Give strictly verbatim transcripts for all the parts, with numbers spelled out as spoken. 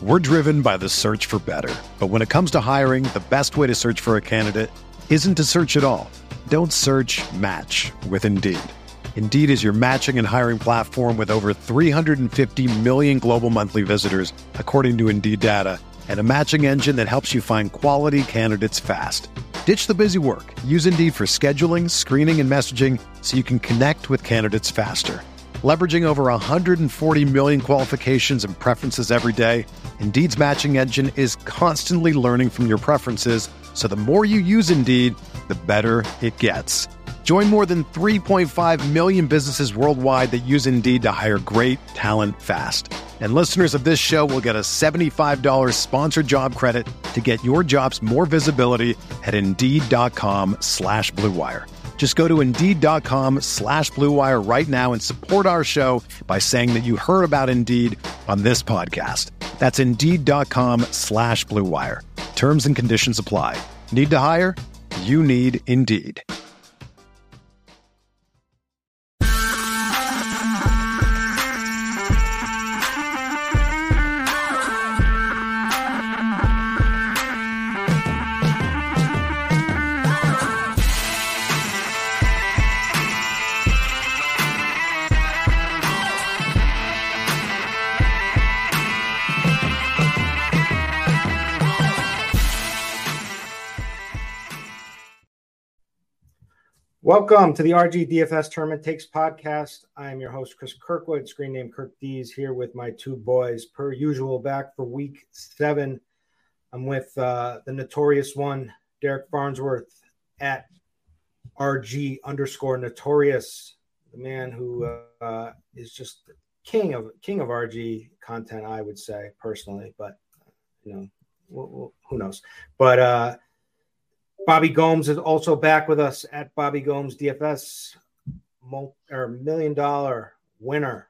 We're driven by the search for better. But when it comes to hiring, the best way to search for a candidate isn't to search at all. Don't search, match with Indeed. Indeed is your matching and hiring platform with over three hundred fifty million global monthly visitors, according to Indeed data, and a matching engine that helps you find quality candidates fast. Ditch the busy work. Use Indeed for scheduling, screening, and messaging so you can connect with candidates faster. Leveraging over one hundred forty million qualifications and preferences every day, Indeed's matching engine is constantly learning from your preferences, so the more you use Indeed, the better it gets. Join more than three point five million businesses worldwide that use Indeed to hire great talent fast. And listeners of this show will get a seventy-five dollars sponsored job credit to get your jobs more visibility at Indeed.com slash Blue Wire. Just go to Indeed.com slash Blue Wire right now and support our show by saying that you heard about Indeed on this podcast. That's Indeed.com slash Blue Wire. Terms and conditions apply. Need to hire? You need Indeed. Welcome to the R G D F S Tournament Takes podcast. I'm your host, Chris Kirkwood, screen name Kirk Dees, here with my two boys, per usual, back for week seven. I'm with uh, the notorious one, Derek Farnsworth, at R G underscore notorious, the man who uh, is just king of king of R G content, I would say, personally, but, you know, we'll, we'll, who knows. But, uh, Bobby Gomes is also back with us at Bobby Gomes D F S, mul- or million dollar winner,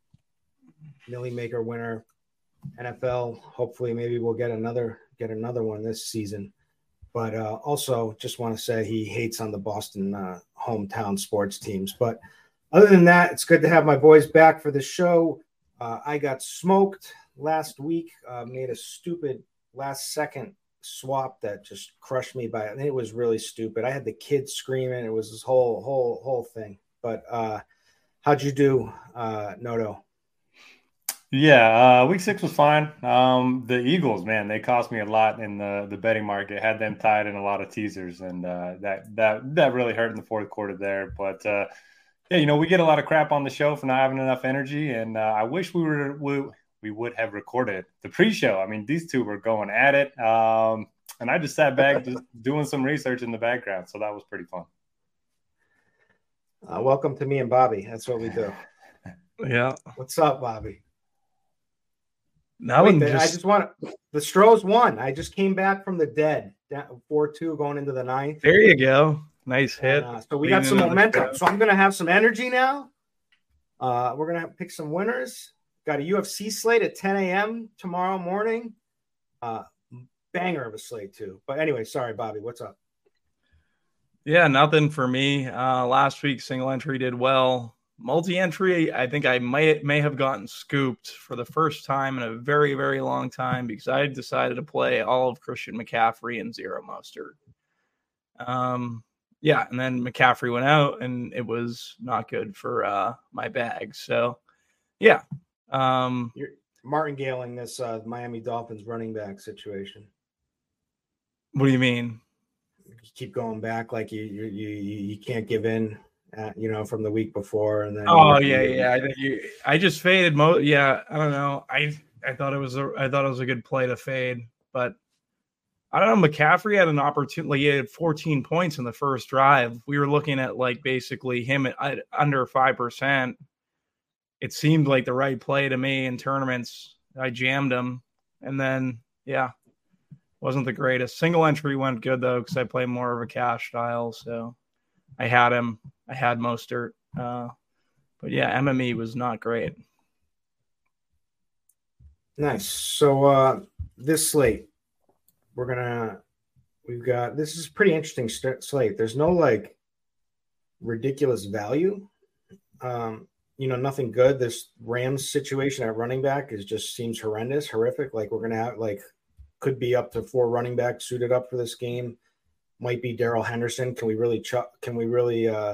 Millie Maker winner, N F L. Hopefully, maybe we'll get another get another one this season. But uh, also, just want to say he hates on the Boston uh, hometown sports teams. But other than that, it's good to have my boys back for the show. Uh, I got smoked last week. Uh, made a stupid last second swap that just crushed me by it. It was really stupid. I had the kids screaming. It was this whole whole whole thing. But uh how'd you do, uh Noto? Yeah, uh week six was fine. Um the Eagles, man, they cost me a lot in the the betting market. Had them tied in a lot of teasers, and uh that that that really hurt in the fourth quarter there. But uh yeah, you know, we get a lot of crap on the show for not having enough energy, and uh, I wish we were we, we would have recorded the pre-show. I mean, these two were going at it. Um, and I just sat back just doing some research in the background. So that was pretty fun. Uh, welcome to me and Bobby. That's what we do. Yeah. What's up, Bobby? That Wait, one the, just... I just want to, the Stros won. I just came back from the dead, four two going into the ninth. There you go. Nice hit. And, uh, so we got some momentum. So I'm going to have some energy now. Uh, we're going to pick some winners. Got a U F C slate at ten a.m. tomorrow morning. Uh, banger of a slate, too. But anyway, sorry, Bobby. What's up? Yeah, nothing for me. Uh, last week, single entry did well. Multi-entry, I think I may, may have gotten scooped for the first time in a very, very long time because I decided to play all of Christian McCaffrey and zero Mostert. Um, yeah, and then McCaffrey went out, and it was not good for uh, my bag. So, yeah. Um, You're martingaling this uh, Miami Dolphins running back situation. What do you mean? You keep going back like you you you, you can't give in, uh, you know, from the week before, and then oh yeah yeah I think you I just faded mo yeah I don't know I I thought it was a I thought it was a good play to fade, but I don't know. McCaffrey had an opportunity. He had fourteen points in the first drive. We were looking at like basically him at, at under five percent. It seemed like the right play to me in tournaments. I jammed him, and then yeah, wasn't the greatest. Single entry went good though because I play more of a cash style, so I had him. I had Mostert, uh, but yeah, M M E was not great. Nice. So uh, this slate, we're gonna we've got this is a pretty interesting st- slate. There's no like ridiculous value. Um, you know, nothing good. This Rams situation at running back is just seems horrendous, horrific. Like we're gonna have like could be up to four running backs suited up for this game. Might be Darrell Henderson. Can we really ch- can we really uh,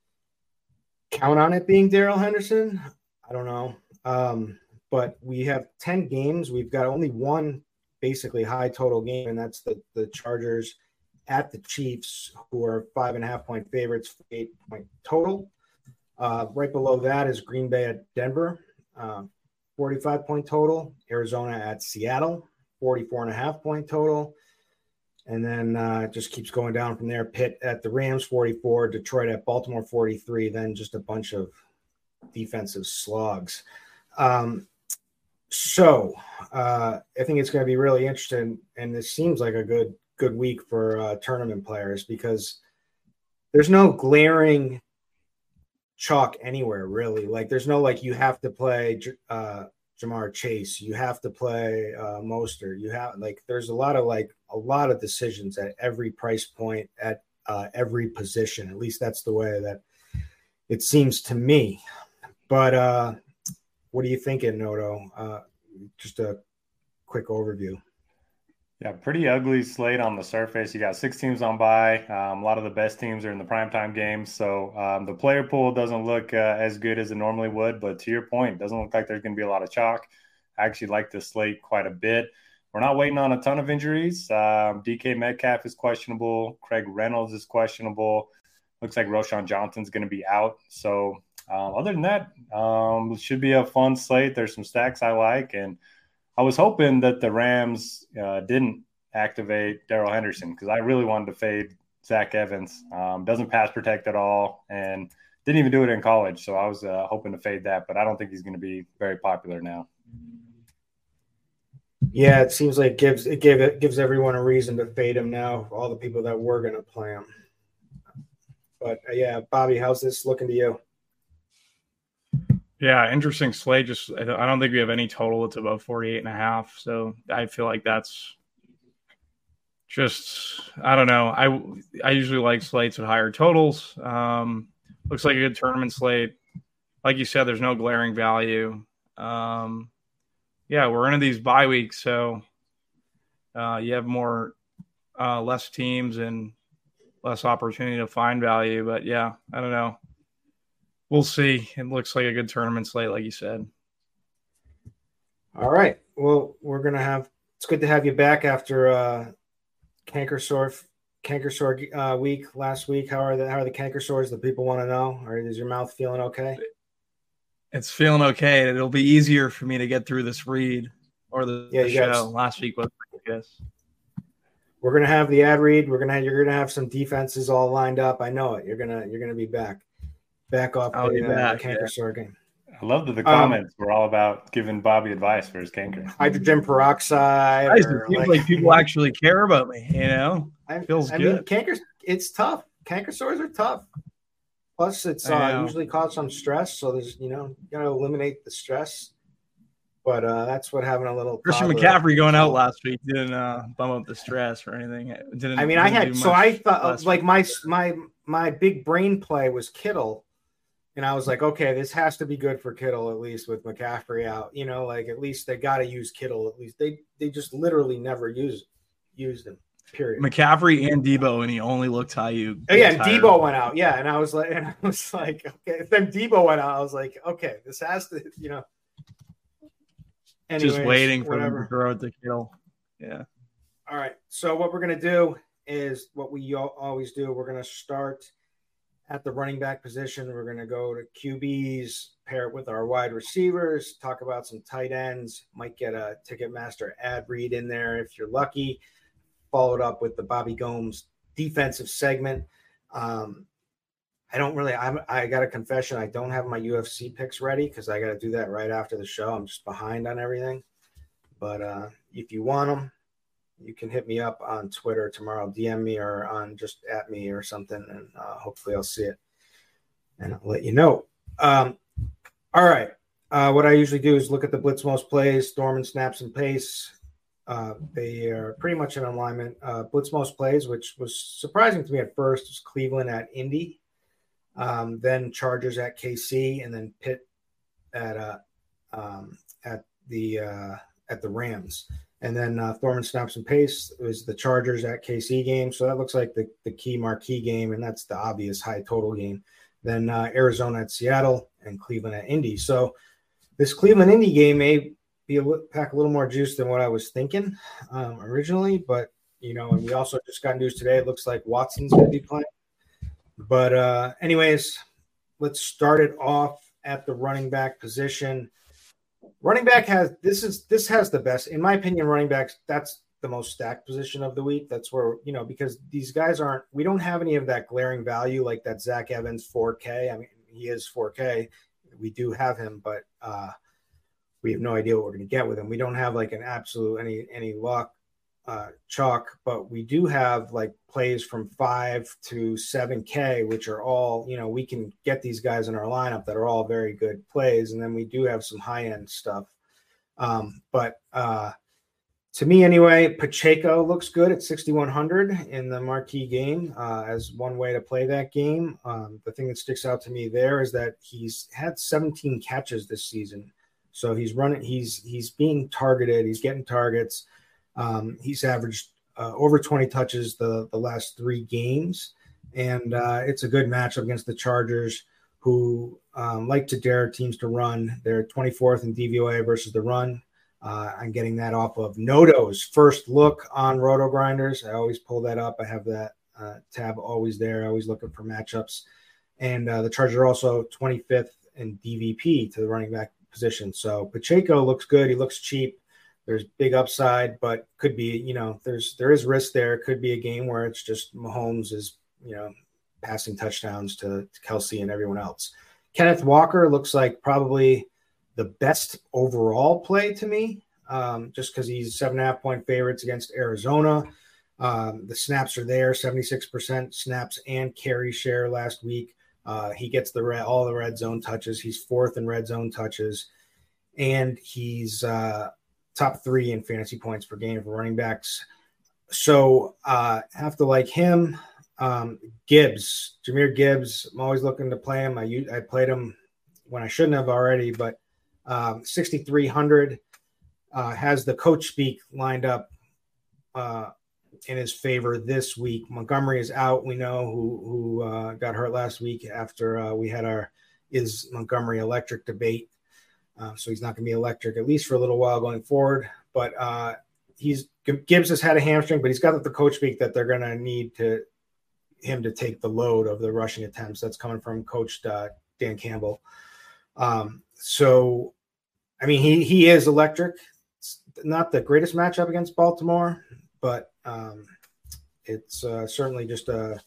count on it being Darrell Henderson? I don't know. Um, but we have ten games. We've got only one basically high total game, and that's the the Chargers at the Chiefs, who are five and a half point favorites for eight point total. Uh, right below that is Green Bay at Denver, uh, forty-five point total. Arizona at Seattle, forty-four and a half point total. And then uh, it just keeps going down from there. Pitt at the Rams, forty-four. Detroit at Baltimore, forty-three. Then just a bunch of defensive slogs. Um, so uh, I think it's going to be really interesting. And this seems like a good good week for uh, tournament players because there's no glaring chalk anywhere really. Like there's no like you have to play uh, Jamar Chase, you have to play uh, Mostert. You have like there's a lot of like a lot of decisions at every price point at uh, every position. At least that's the way that it seems to me. But uh, what are you thinking, Noto? Uh, just a quick overview. Yeah, pretty ugly slate on the surface. You got six teams on bye. Um, a lot of the best teams are in the primetime games. So um, the player pool doesn't look uh, as good as it normally would. But to your point, it doesn't look like there's going to be a lot of chalk. I actually like this slate quite a bit. We're not waiting on a ton of injuries. Um, D K Metcalf is questionable. Craig Reynolds is questionable. Looks like Roschon Johnson's going to be out. So um, other than that, um, it should be a fun slate. There's some stacks I like. And I was hoping that the Rams uh, didn't activate Darrell Henderson because I really wanted to fade Zach Evans. Um, doesn't pass protect at all and didn't even do it in college. So I was uh, hoping to fade that, but I don't think he's going to be very popular now. Yeah, it seems like it gives it gave it gives everyone a reason to fade him now. All the people that were going to play him. But uh, yeah, Bobby, how's this looking to you? Yeah, interesting slate. Just I don't think we have any total that's above forty-eight and a half. So I feel like that's just I don't know. I I usually like slates with higher totals. Um, looks like a good tournament slate. Like you said, there's no glaring value. Um, yeah, we're into these bye weeks, so uh, you have more uh, less teams and less opportunity to find value. But yeah, I don't know. We'll see. It looks like a good tournament slate, like you said. All right. Well, we're gonna have. It's good to have you back after uh, canker sore, canker sore uh, week last week. How are the how are the canker sores? The people want to know. Or is your mouth feeling okay? It's feeling okay. It'll be easier for me to get through this read or the, yeah, the show. Guys, last week was, I guess. We're gonna have the ad read. We're gonna you're gonna have some defenses all lined up. I know it. You're gonna you're gonna be back. Back off I'll the, be back, uh, canker yeah. sore game. I love that the comments um, were all about giving Bobby advice for his canker. Hydrogen peroxide. Guys, it feels like, like people actually care about me, you know? I, feels I good. mean, canker, it's tough. Canker sores are tough. Plus, it's uh, usually cause some stress. So there's, you know, you got to eliminate the stress. But uh, that's what having a little Christian McCaffrey going out last week didn't uh, bump up the stress or anything. It didn't. I mean, didn't I had so I thought like my my my big brain play was Kittle. And I was like, okay, this has to be good for Kittle, at least with McCaffrey out. You know, like at least they got to use Kittle. At least they they just literally never use used him. Period. McCaffrey and Debo, and he only looked how you. Oh, yeah, and Debo went out. Yeah, and I was like, and I was like, okay. Then Debo went out. I was like, okay, this has to, you know. Anyways, just waiting for whatever. him to throw it to Kittle. Yeah. All right. So what we're gonna do is what we always do. We're gonna start at the running back position. We're going to go to Q Bs, pair it with our wide receivers, talk about some tight ends, might get a Ticketmaster ad read in there if you're lucky, followed up with the Bobby Gomes defensive segment. Um, I don't really, I'm, I got a confession. I don't have my U F C picks ready because I got to do that right after the show. I'm just behind on everything. But uh, if you want them, you can hit me up on Twitter tomorrow, D M me or on just at me or something, and uh, hopefully I'll see it and I'll let you know. Um, all right. Uh, what I usually do is look at the Blitz most plays, Dorman snaps and pace. Uh, they are pretty much in alignment. Uh, Blitz most plays, which was surprising to me at first, was Cleveland at Indy, um, then Chargers at K C, and then Pitt at uh, um, at the uh, at the Rams. And then uh, Thorman snaps and pace was the Chargers at K C game. So that looks like the, the key marquee game, and that's the obvious high total game. Then uh, Arizona at Seattle and Cleveland at Indy. So this Cleveland Indy game may be a pack a little more juice than what I was thinking um, originally. But, you know, and we also just got news today. It looks like Watson's going to be playing. But uh, anyways, let's start it off at the running back position. Running back has this is this has the best, in my opinion. Running backs, that's the most stacked position of the week. That's where, you know, because these guys aren't, we don't have any of that glaring value like that Zach Evans four K. I mean, he is four K. We do have him, but uh, we have no idea what we're going to get with him. We don't have like an absolute any any luck uh, chalk, but we do have like plays from five to seven K, which are all, you know, we can get these guys in our lineup that are all very good plays. And then we do have some high end stuff. Um, but uh, to me anyway, Pacheco looks good at sixty-one hundred in the marquee game uh, as one way to play that game. Um, the thing that sticks out to me there is that he's had seventeen catches this season. So he's running, he's, he's being targeted. He's getting targets. Um, he's averaged uh, over twenty touches the, the last three games. And uh, it's a good matchup against the Chargers, who um, like to dare teams to run. They're twenty-fourth in D V O A versus the run. Uh, I'm getting that off of Noto's first look on Roto Grinders. I always pull that up. I have that uh, tab always there, always looking for matchups. And uh, the Chargers are also twenty-fifth in D V P to the running back position. So Pacheco looks good. He looks cheap. There's big upside, but could be, you know, there's there is risk there. It could be a game where it's just Mahomes is, you know, passing touchdowns to, to Kelsey and everyone else. Kenneth Walker looks like probably the best overall play to me, um, just because he's seven and a half point favorites against Arizona. Um, the snaps are there, seventy-six percent snaps and carry share last week. Uh, he gets the red, all the red zone touches. He's fourth in red zone touches, and he's uh, top three in fantasy points per game for running backs. So uh, have to like him. Um, Gibbs, Jahmyr Gibbs. I'm always looking to play him. I I played him when I shouldn't have already, but um, sixty-three hundred uh, has the coach speak lined up uh, in his favor this week. Montgomery is out. We know who who uh, got hurt last week after uh, we had our is Montgomery electric debate. Uh, so he's not going to be electric at least for a little while going forward. But uh, he's Gibbs has had a hamstring, but he's got the coach speak that they're going to need to him to take the load of the rushing attempts. That's coming from Coach uh, Dan Campbell. Um, so, I mean, he he is electric. It's not the greatest matchup against Baltimore, but um, it's uh, certainly just a,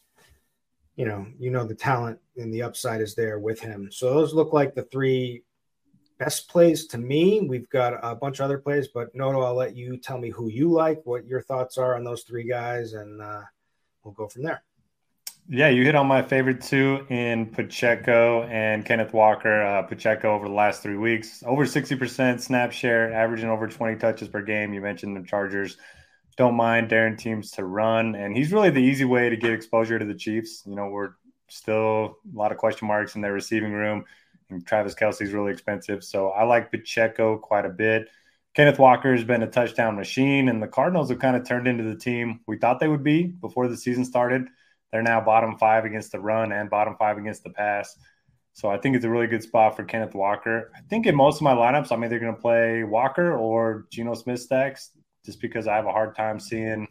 you know, you know, the talent and the upside is there with him. So those look like the three best plays to me. We've got a bunch of other plays, but Noto, I'll let you tell me who you like, what your thoughts are on those three guys, and uh, we'll go from there. Yeah, you hit on my favorite two in Pacheco and Kenneth Walker. Uh, Pacheco over the last three weeks, over sixty percent snap share, averaging over twenty touches per game. You mentioned the Chargers don't mind daring teams to run, and he's really the easy way to get exposure to the Chiefs. You know, we're still a lot of question marks in their receiving room, and Travis Kelce's really expensive. So I like Pacheco quite a bit. Kenneth Walker has been a touchdown machine, and the Cardinals have kind of turned into the team we thought they would be before the season started. They're now bottom five against the run and bottom five against the pass. So I think it's a really good spot for Kenneth Walker. I think in most of my lineups, I'm either going to play Walker or Geno Smith stacks just because I have a hard time seeing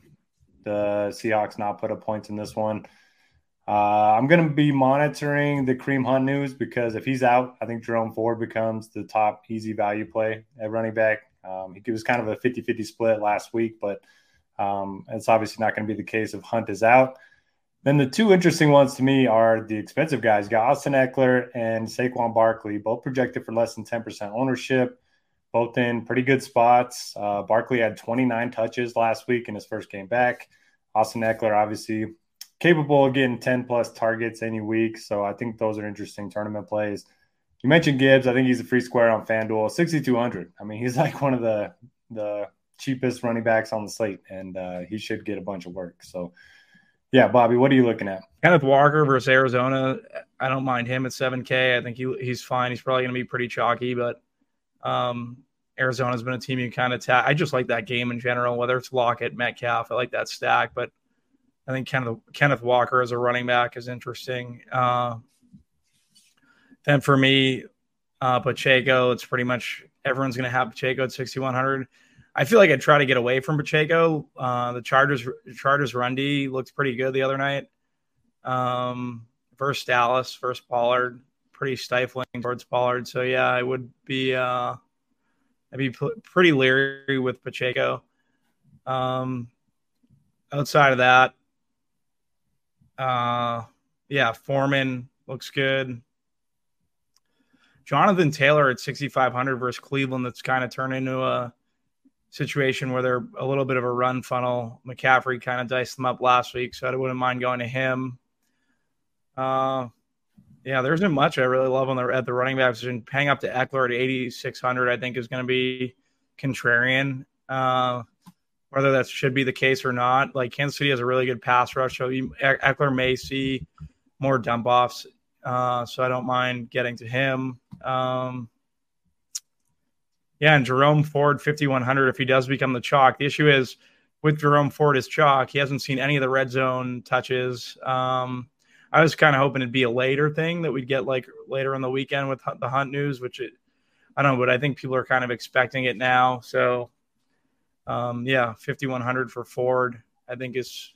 the Seahawks not put up points in this one. Uh, I'm going to be monitoring the Kareem Hunt news because if he's out, I think Jerome Ford becomes the top easy value play at running back. Um, he was kind of a fifty-fifty split last week, but um, it's obviously not going to be the case if Hunt is out. Then the two interesting ones to me are the expensive guys. You got Austin Eckler and Saquon Barkley, both projected for less than ten percent ownership, both in pretty good spots. Uh, Barkley had twenty-nine touches last week in his first game back. Austin Eckler, obviously, capable of getting ten-plus targets any week. So I think those are interesting tournament plays. You mentioned Gibbs. I think he's a free square on FanDuel, sixty-two hundred. I mean, he's like one of the, the cheapest running backs on the slate, and uh, he should get a bunch of work. So Yeah, Bobby, what are you looking at? Kenneth Walker versus Arizona. I don't mind him at seven K. I think he he's fine. He's probably going to be pretty chalky, but um, Arizona's been a team you kind of tap. I just like that game in general, whether it's Lockett, Metcalf. I like that stack, but I think Kenneth, Kenneth Walker as a running back is interesting. Uh, then for me, uh, Pacheco, it's pretty much everyone's going to have Pacheco at sixty-one hundred. I feel like I'd try to get away from Pacheco. Uh, the Chargers Chargers run D looked pretty good the other night. Um, versus Dallas, versus Pollard, pretty stifling towards Pollard. So yeah, I would be uh, I'd be p- pretty leery with Pacheco. Um, outside of that, uh, yeah, Foreman looks good. Jonathan Taylor at sixty-five hundred versus Cleveland. That's kind of turned into a situation where they're a little bit of a run funnel. McCaffrey kind of diced them up last week, so I wouldn't mind going to him. Uh, yeah, there isn't much I really love on the at the running back position. Paying up to Eckler at eighty-six hundred, I think, is going to be contrarian. Uh, whether that should be the case or not, like Kansas City has a really good pass rush, so you, Eckler may see more dump offs. Uh, so I don't mind getting to him. Um, yeah, and Jerome Ford, fifty-one hundred, if he does become the chalk. The issue is with Jerome Ford as chalk, he hasn't seen any of the red zone touches. Um, I was kind of hoping it'd be a later thing that we'd get like later on the weekend with the Hunt news, which it, I don't know, but I think people are kind of expecting it now. So, um, yeah, fifty-one hundred for Ford, I think is,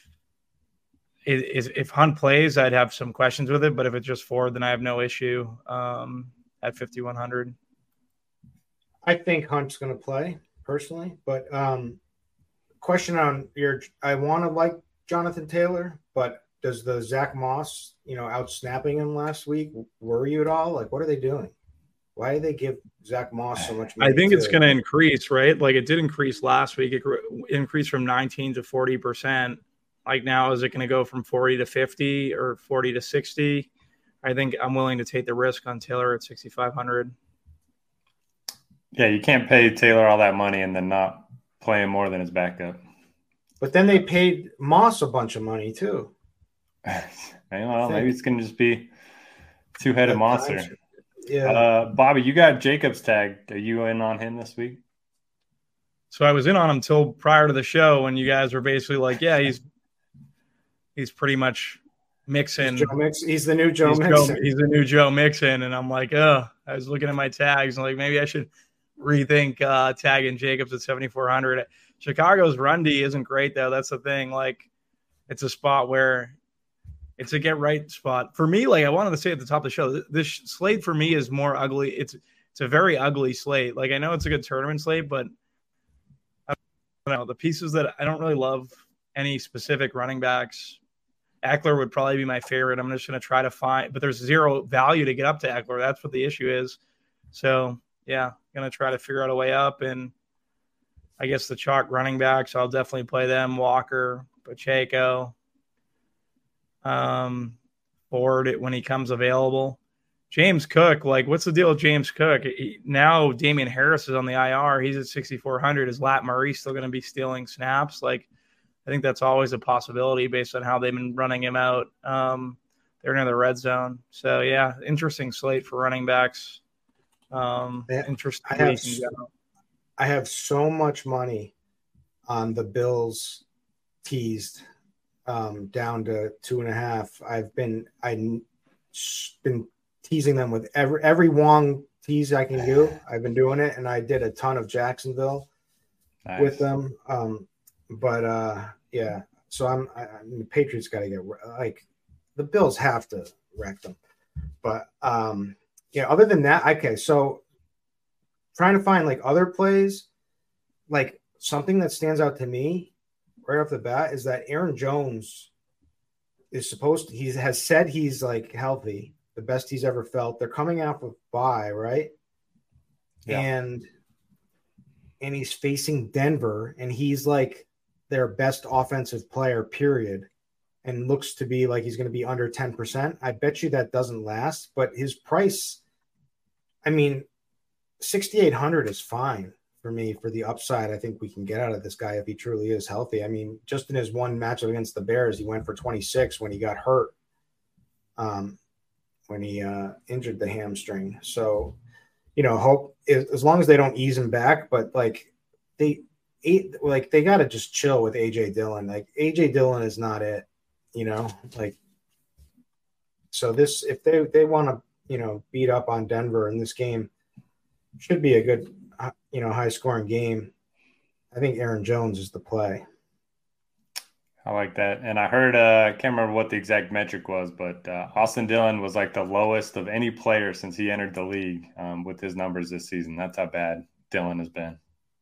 is, if Hunt plays, I'd have some questions with it, but if it's just Ford, then I have no issue um, at fifty-one hundred. I think Hunt's going to play personally, but um, question on your, I want to like Jonathan Taylor, but does the Zach Moss, you know, out snapping him last week worry you at all? Like, what are they doing? Why do they give Zach Moss so much money? I think to- it's going to increase, right? Like it did increase last week. It increased from nineteen to forty percent. Like now, is it going to go from forty to fifty or forty to sixty? I think I'm willing to take the risk on Taylor at sixty-five hundred. Yeah, you can't pay Taylor all that money and then not play him more than his backup. But then they paid Moss a bunch of money too. Well, maybe it's going to just be two-headed monster. Yeah, uh, Bobby, you got Jacobs tagged. Are you in on him this week? So I was in on him till prior to the show when you guys were basically like, "Yeah, he's he's pretty much Mixon. He's, Joe Mix- he's the new Joe he's Mixon. Joe, he's the new Joe Mixon," and I'm like, "Oh." I was looking at my tags and like maybe I should rethink uh, tagging Jacobs at seventy-four hundred. Chicago's run D isn't great though. That's the thing. Like, it's a spot where it's a get right spot for me. Like I wanted to say at the top of the show, this slate for me is more ugly. It's it's a very ugly slate. Like I know it's a good tournament slate, but I don't know the pieces that I don't really love any specific running backs. Eckler would probably be my favorite. I'm just going to try to find, but there's zero value to get up to Eckler. That's what the issue is. So yeah, going to try to figure out a way up. And I guess the chalk running backs, I'll definitely play them. Walker, Pacheco, um, Ford when he comes available. James Cook, like what's the deal with James Cook? He, now Damian Harris is on the I R. He's at sixty-four hundred. Is Lat Murray still going to be stealing snaps? Like, I think that's always a possibility based on how they've been running him out. Um, they're near the red zone. So, yeah, interesting slate for running backs. Um, Yeah, interesting. I have, week in general. I have so much money on the Bills teased um, down to two and a half. I've been I've been teasing them with every every Wong tease I can do. I've been doing it, and I did a ton of Jacksonville Nice. with them. Um, but uh, yeah, so I'm I, I mean, the Patriots got to get like the Bills have to wreck them. But um, yeah, other than that, okay. So trying to find like other plays, like something that stands out to me right off the bat is that Aaron Jones is supposed to, he has said he's like healthy, the best he's ever felt. They're coming off of bye, right? Yeah. And and he's facing Denver, and he's like their best offensive player, period, and looks to be like he's going to be under ten percent. I bet you that doesn't last, but his price, I mean, sixty-eight hundred is fine for me for the upside I think we can get out of this guy if he truly is healthy. I mean, just in his one matchup against the Bears, he went for twenty-six when he got hurt, um, when he uh, injured the hamstring. So, you know, hope as long as they don't ease him back, but like they like they got to just chill with A J Dillon. Like A J Dillon is not it, you know, like, so this, if they, they want to, you know, beat up on Denver in this game, should be a good, you know, high scoring game. I think Aaron Jones is the play. I like that. And I heard, uh, I can't remember what the exact metric was, but uh, Austin Dillon was like the lowest of any player since he entered the league um, with his numbers this season. That's how bad Dillon has been.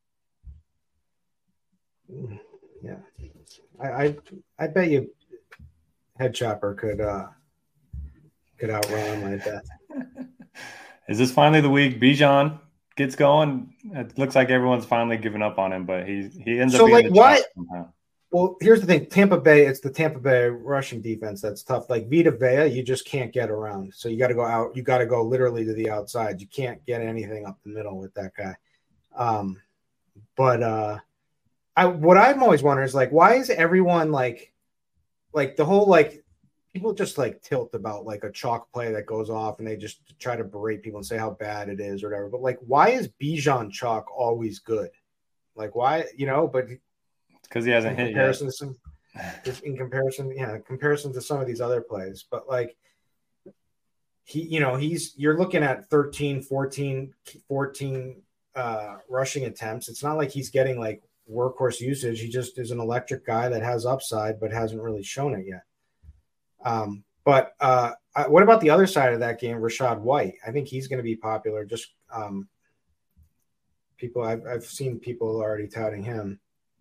Yeah. I, I, I bet you Head Chopper could, uh, could outrun him like that. Is this finally the week Bijan gets going? It looks like everyone's finally given up on him, but he he ends so up being like what? Somehow. Well, here's the thing: Tampa Bay, it's the Tampa Bay rushing defense that's tough. Like Vita Vea, you just can't get around. So you got to go out. You got to go literally to the outside. You can't get anything up the middle with that guy. Um, but uh, I what I'm always wondering is like, why is everyone like, like the whole like. People just like tilt about like a chalk play that goes off and they just try to berate people and say how bad it is or whatever. But like, why is Bijan chalk always good? Like why, you know, but because he hasn't hit yet. To some, in comparison, yeah, comparison to some of these other plays, but like he, you know, he's, you're looking at thirteen, fourteen, fourteen uh, rushing attempts. It's not like he's getting like workhorse usage. He just is an electric guy that has upside, but hasn't really shown it yet. Um, but uh, what about the other side of that game, Rachaad White? I think he's going to be popular. Just um, people, I've, I've seen people already touting him.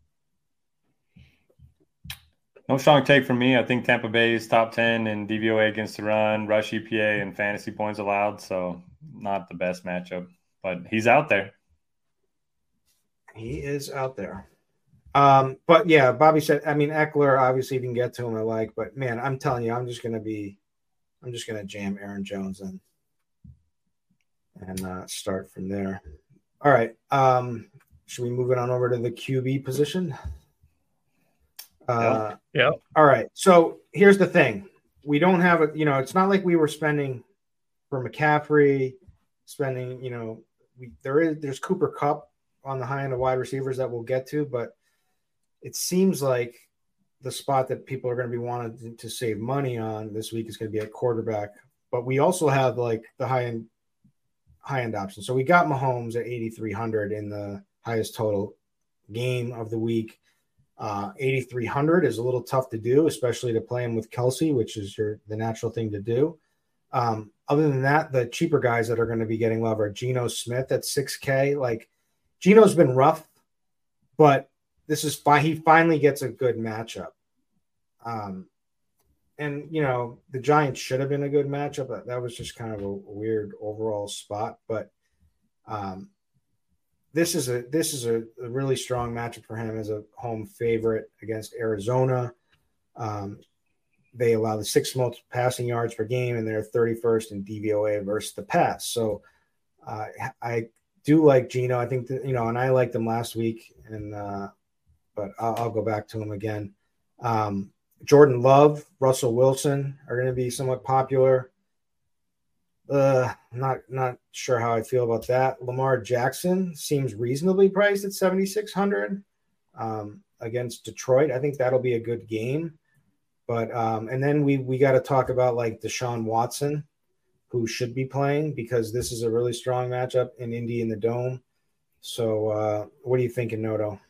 No strong take from me. I think Tampa Bay is top ten in D V O A against the run, rush E P A, and fantasy points allowed. So not the best matchup, but he's out there. He is out there. Um, but yeah, Bobby said, I mean, Eckler, obviously you can get to him I like, but man, I'm telling you, I'm just going to be, I'm just going to jam Aaron Jones in and uh, start from there. All right. Um, should we move it on over to the Q B position? Uh, yeah. yeah. All right. So here's the thing. We don't have a, you know, it's not like we were spending for McCaffrey, spending, you know, we, there is, there's Cooper Kupp on the high end of wide receivers that we'll get to, but it seems like the spot that people are going to be wanting to save money on this week is going to be at quarterback. But we also have like the high end, high end option. So we got Mahomes at eighty-three hundred in the highest total game of the week. Uh, eighty-three hundred is a little tough to do, especially to play him with Kelsey, which is your the natural thing to do. Um, other than that, the cheaper guys that are going to be getting love are Geno Smith at six K. Like Geno's been rough, but this is fine. He finally gets a good matchup. Um, and, you know, the Giants should have been a good matchup. That was just kind of a weird overall spot. But um, this is a this is a, a really strong matchup for him as a home favorite against Arizona. Um, they allow the sixth most passing yards per game, and they're thirty-first in D V O A versus the pass. So uh, I do like Geno. I think that, you know, and I liked him last week, and uh, but I'll, I'll go back to him again. Um, Jordan Love, Russell Wilson are going to be somewhat popular. Uh, not not sure how I feel about that. Lamar Jackson seems reasonably priced at seventy-six hundred um, against Detroit. I think that'll be a good game. But um, and then we we got to talk about like Deshaun Watson, who should be playing because this is a really strong matchup in Indy in the Dome. So uh, what are you thinking, Noto?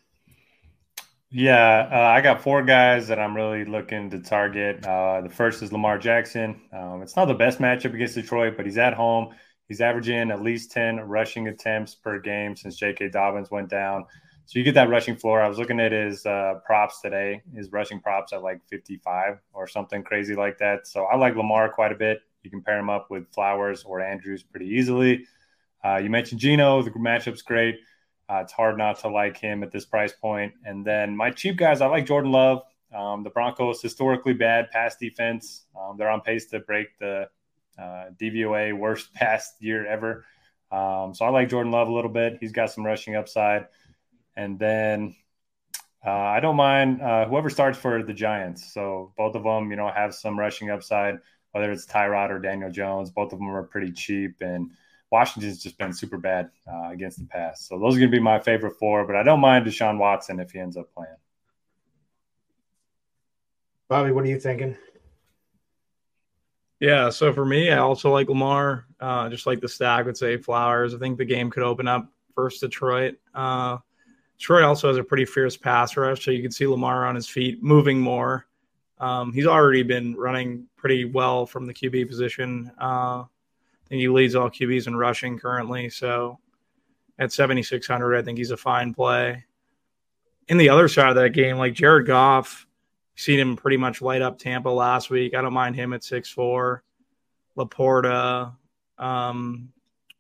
Yeah, uh, I got four guys that I'm really looking to target. Uh, the first is Lamar Jackson. Um, it's not the best matchup against Detroit, but he's at home. He's averaging at least ten rushing attempts per game since J K. Dobbins went down. So you get that rushing floor. I was looking at his uh, props today, his rushing props at like fifty-five or something crazy like that. So I like Lamar quite a bit. You can pair him up with Flowers or Andrews pretty easily. Uh, you mentioned Geno. The matchup's great. Uh, it's hard not to like him at this price point. And then my cheap guys, I like Jordan Love. Um, the Broncos, historically bad pass defense. Um, they're on pace to break the uh, D V O A worst pass year ever. Um, so I like Jordan Love a little bit. He's got some rushing upside. And then uh, I don't mind uh, whoever starts for the Giants. So both of them, you know, have some rushing upside, whether it's Tyrod or Daniel Jones. Both of them are pretty cheap. And Washington's just been super bad uh, against the pass. So those are going to be my favorite four. But I don't mind Deshaun Watson if he ends up playing. Bobby, what are you thinking? Yeah, so for me, I also like Lamar. Uh, just like the stack would say, Flowers. I think the game could open up versus Detroit. Uh, Detroit also has a pretty fierce pass rush, so you can see Lamar on his feet, moving more. Um, he's already been running pretty well from the Q B position. Uh, I think he leads all Q Bs in rushing currently. So at seventy-six hundred, I think he's a fine play. In the other side of that game, like Jared Goff, seen him pretty much light up Tampa last week. I don't mind him at six four. Laporta, um,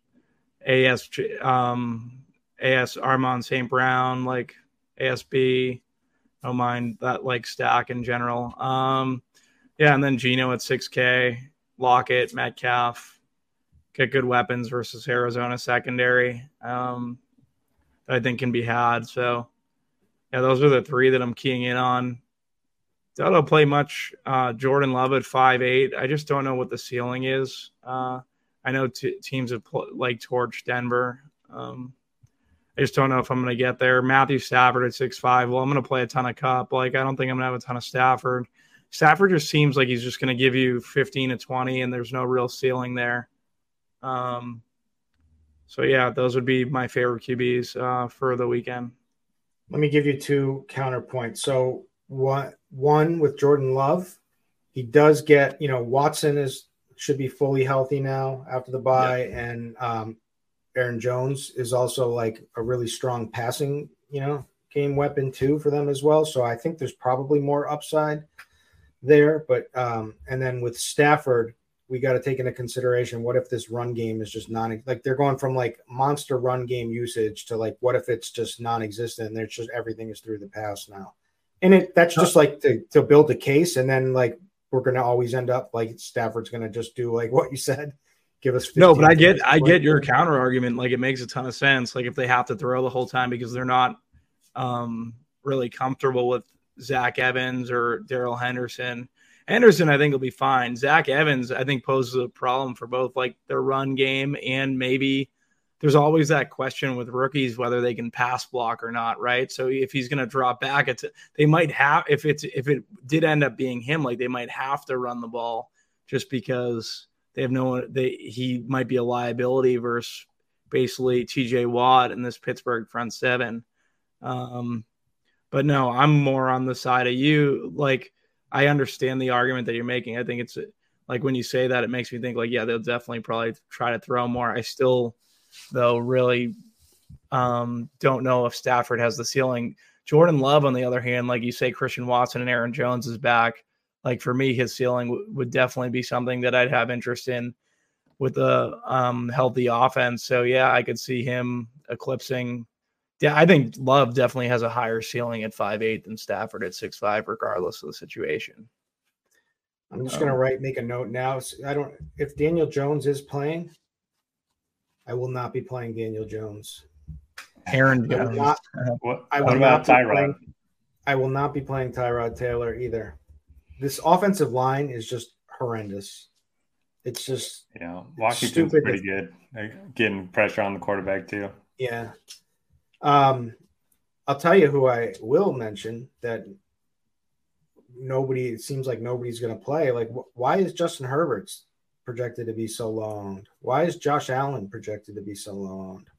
A S, um, A S Armon Saint Brown, like A S B. I don't mind that like stack in general. Um, yeah, and then Geno at six K, Lockett, Metcalf, get good weapons versus Arizona secondary. Um, that I think can be had. So, yeah, those are the three that I'm keying in on. Don't play much. Uh, Jordan Love at five eight. I just don't know what the ceiling is. Uh, I know t- teams have pl- like torched Denver. Um, I just don't know if I'm going to get there. Matthew Stafford at six five. Well, I'm going to play a ton of Cup. Like, I don't think I'm going to have a ton of Stafford. Stafford just seems like he's just going to give you fifteen to twenty, and there's no real ceiling there. Um, so, yeah, those would be my favorite Q Bs uh, for the weekend. Let me give you two counterpoints. So, One, one with Jordan Love, he does get, you know, Watson is should be fully healthy now after the bye, yeah. and um, Aaron Jones is also like a really strong passing, you know, game weapon too for them as well. So I think there's probably more upside there. But um, and then with Stafford, we got to take into consideration what if this run game is just non like they're going from like monster run game usage to like what if it's just non-existent and there's just everything is through the pass now. And it that's just like to, to build a case, and then like we're gonna always end up like Stafford's gonna just do like what you said, give us no. But I get I get your counter argument. Like it makes a ton of sense. Like if they have to throw the whole time because they're not um, really comfortable with Zach Evans or Darrell Henderson. Henderson, I think, will be fine. Zach Evans, I think, poses a problem for both like their run game and maybe. There's always that question with rookies whether they can pass block or not, right? So if he's going to drop back, it's they might have if it's if it did end up being him, like they might have to run the ball just because they have no they he might be a liability versus basically T J Watt in this Pittsburgh front seven. Um, but no, I'm more on the side of you. Like I understand the argument that you're making. I think it's like when you say that, it makes me think like, yeah, they'll definitely probably try to throw more. I still. Though really um, don't know if Stafford has the ceiling. Jordan Love, on the other hand, like you say, Christian Watson and Aaron Jones is back. Like for me, his ceiling w- would definitely be something that I'd have interest in with a um, healthy offense. So yeah, I could see him eclipsing. Yeah, I think Love definitely has a higher ceiling at five eight than Stafford at six five, regardless of the situation. I'm just um, gonna write, make a note now. I don't. If Daniel Jones is playing. I will not be playing Daniel Jones. Aaron Jones. Not, what, I will what about not Tyrod? Playing, I will not be playing Tyrod Taylor either. This offensive line is just horrendous. It's just yeah. Washington's stupid. Pretty good. They're getting pressure on the quarterback too. Yeah. Um, I'll tell you who I will mention that nobody. It seems like nobody's going to play. Like, wh- why is Justin Herbert's projected to be so low owned? Why is Josh Allen projected to be so low owned?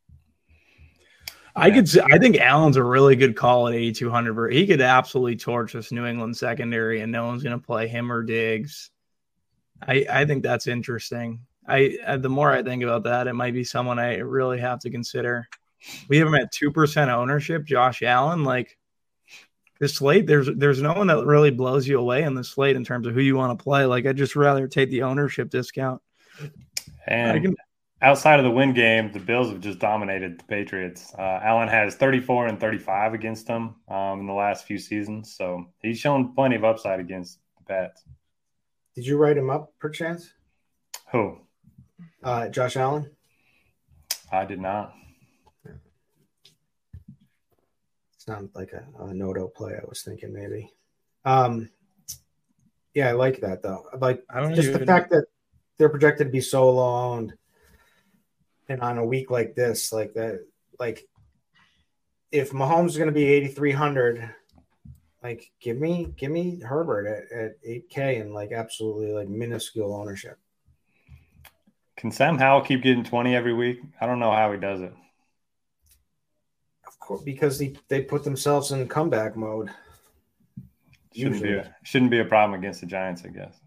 I could. I think Allen's a really good call at eighty-two hundred. He could absolutely torch this New England secondary, and no one's going to play him or Diggs. I I think that's interesting. I the more I think about that, it might be someone I really have to consider. We have him at two percent ownership. Josh Allen, like this slate, there's there's no one that really blows you away in the slate in terms of who you want to play. Like I'd just rather take the ownership discount. And can, outside of the win game, the Bills have just dominated the Patriots. Uh, Allen has thirty-four and thirty-five against them um, in the last few seasons, so he's shown plenty of upside against the Pats. Did you write him up, perchance? Who? Uh, Josh Allen. I did not. Sounds like a, a Noto play. I was thinking maybe. Um, yeah, I like that though. Like I don't just even... the fact that they're projected to be so low owned, and on a week like this, like that, like if Mahomes is going to be eighty-three hundred, like give me give me Herbert at, at eight K and like absolutely like minuscule ownership. Can Sam Howell keep getting twenty every week? I don't know how he does it. Of course, because they, they put themselves in comeback mode. Shouldn't usually. be a, shouldn't be a problem against the Giants, I guess.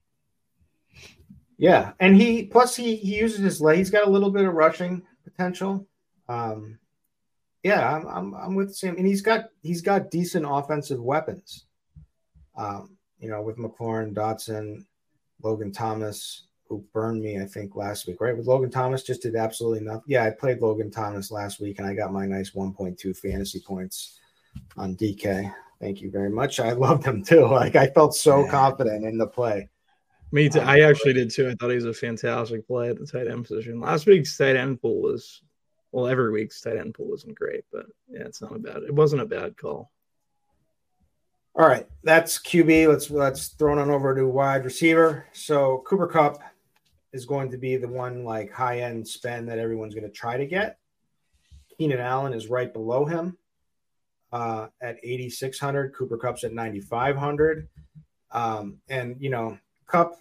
Yeah, and he plus he he uses his leg. He's got a little bit of rushing potential. Um, yeah, I'm I'm I'm with Sam, and he's got he's got decent offensive weapons. Um, you know, with McLaurin, Dotson, Logan Thomas, who burned me, I think, last week, right? With Logan Thomas, just did absolutely nothing. Yeah, I played Logan Thomas last week, and I got my nice one point two fantasy points on D K. Thank you very much. I loved him too. Like I felt so confident in the play. Me too. I actually did too. I thought he was a fantastic play at the tight end position. Last week's tight end pool was, well, every week's tight end pool wasn't great, but yeah, it's not a bad. It wasn't a bad call. All right, that's Q B. Let's let's throw it on over to wide receiver. So Cooper Kupp is going to be the one like high end spend that everyone's going to try to get. Keenan Allen is right below him. Uh, at eighty-six hundred, Cooper Kupp's at ninety-five hundred. Um, and, you know, Kupp,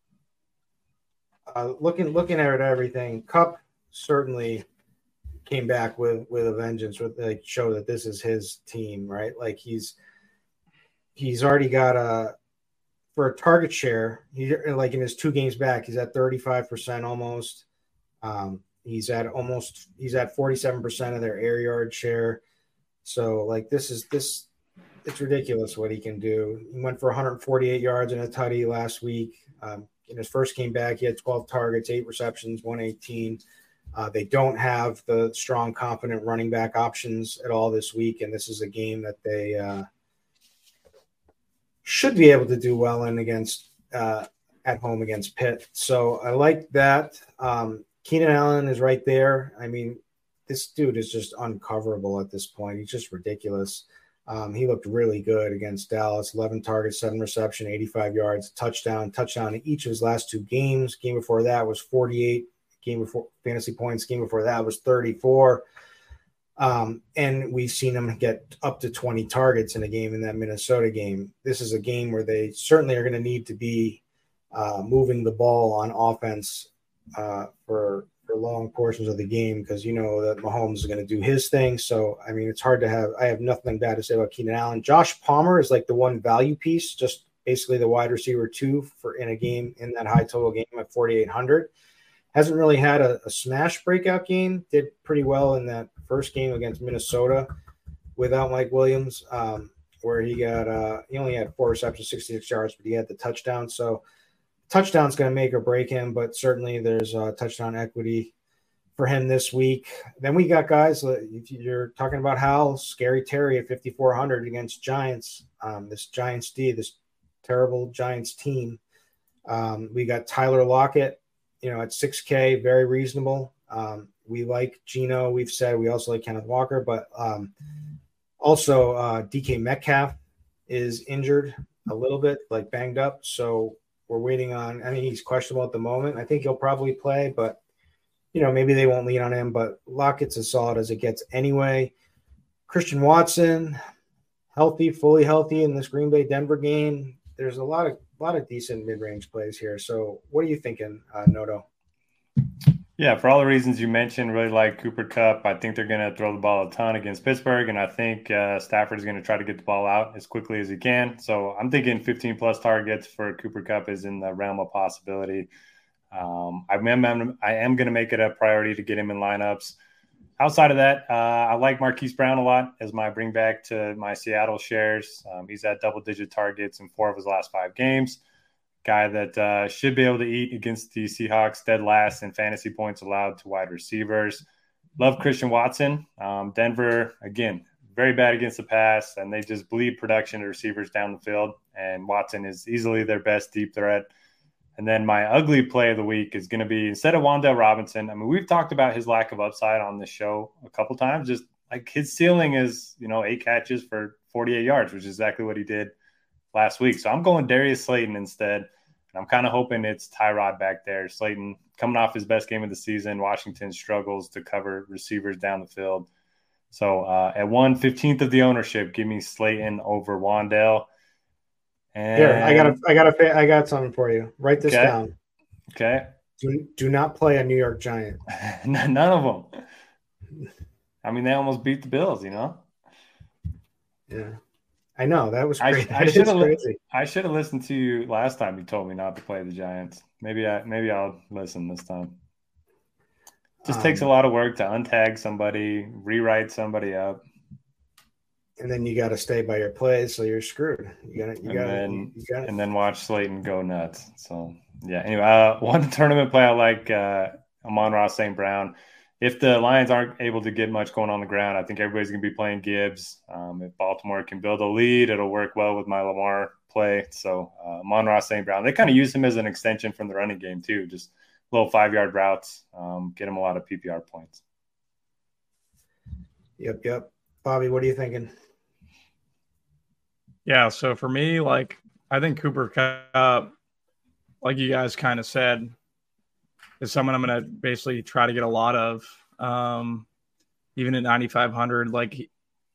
uh, looking looking at everything, Kupp certainly came back with, with a vengeance, with like show that this is his team, right? Like he's he's already got a for a target share. He like in his two games back, he's at thirty-five percent almost. Um, he's at almost he's at forty-seven percent of their air yard share. So, like, this is this – it's ridiculous what he can do. He went for one hundred forty-eight yards and a tutty last week. Um, in his first game back, he had twelve targets, eight receptions, one eighteen. Uh, they don't have the strong, confident running back options at all this week, and this is a game that they uh, should be able to do well in against uh, at home against Pitt. So, I like that. Um, Keenan Allen is right there. I mean – this dude is just uncoverable at this point. He's just ridiculous. Um, he looked really good against Dallas. eleven targets, seven reception, eighty-five yards, touchdown, touchdown in each of his last two games. Game before that was forty-eight. Game before fantasy points. Game before that was thirty-four. Um, and we've seen him get up to twenty targets in a game in that Minnesota game. This is a game where they certainly are going to need to be uh, moving the ball on offense uh, for – for long portions of the game, because you know that Mahomes is going to do his thing. So, I mean, it's hard to have – I have nothing bad to say about Keenan Allen. Josh Palmer is like the one value piece, just basically the wide receiver two for in a game in that high total game at forty-eight hundred. Hasn't really had a, a smash breakout game. Did pretty well in that first game against Minnesota without Mike Williams, um, where he got uh, – he only had four receptions, sixty-six yards, but he had the touchdown. So, touchdown's going to make or break him, but certainly there's a touchdown equity for him this week. Then we got guys, if you're talking about Howell, Scary Terry at fifty-four hundred against Giants, um, this Giants D, this terrible Giants team. Um, we got Tyler Lockett, you know, at six K, very reasonable. Um, we like Geno, we've said. We also like Kenneth Walker, but um, also uh, D K Metcalf is injured a little bit, like banged up, so we're waiting on – I mean, he's questionable at the moment. I think he'll probably play, but, you know, maybe they won't lean on him. But Lockett's as solid as it gets anyway. Christian Watson, healthy, fully healthy in this Green Bay-Denver game. There's a lot of a lot of decent mid-range plays here. So what are you thinking, uh, Noto? Yeah, for all the reasons you mentioned, really like Cooper Kupp. I think they're going to throw the ball a ton against Pittsburgh, and I think uh, Stafford is going to try to get the ball out as quickly as he can. So I'm thinking fifteen-plus targets for Cooper Kupp is in the realm of possibility. Um, I am, I am going to make it a priority to get him in lineups. Outside of that, uh, I like Marquise Brown a lot as my bring back to my Seattle shares. Um, he's at double-digit targets in four of his last five games. Guy that uh, should be able to eat against the Seahawks, dead last in fantasy points allowed to wide receivers. Love Christian Watson. Um, Denver, again, very bad against the pass, and they just bleed production to receivers down the field. And Watson is easily their best deep threat. And then my ugly play of the week is going to be, instead of Wan'Dale Robinson, I mean, we've talked about his lack of upside on this show a couple times. Just like his ceiling is, you know, eight catches for forty-eight yards, which is exactly what he did last week. So I'm going Darius Slayton instead. And I'm kind of hoping it's Tyrod back there. Slayton coming off his best game of the season. Washington struggles to cover receivers down the field. So uh, at one fifteenth of the ownership, give me Slayton over Wan'Dale. And Here, I got a, I got a, I got something for you. Write this okay. down. Okay. Do, do not play a New York Giant. None of them. I mean, they almost beat the Bills, you know? Yeah. I know. That was crazy. I, I should have li- I should have listened to you last time you told me not to play the Giants. Maybe I maybe I'll listen this time. Just um, takes a lot of work to untag somebody, rewrite somebody up. And then you got to stay by your plays, so you're screwed. You got you got and, you got and then watch Slayton go nuts. So yeah. Anyway, uh, one tournament play I like, uh, Amon-Ra Saint Brown. If the Lions aren't able to get much going on the ground, I think everybody's going to be playing Gibbs. Um, if Baltimore can build a lead, it'll work well with my Lamar play. So uh, Amon-Ra Saint Brown, they kind of use him as an extension from the running game too. Just little five-yard routes, um, get him a lot of P P R points. Yep, yep. Bobby, what are you thinking? Yeah, so for me, like, I think Cooper Kupp, like you guys kind of said, is someone I'm going to basically try to get a lot of. Um, even at ninety-five hundred, like, he,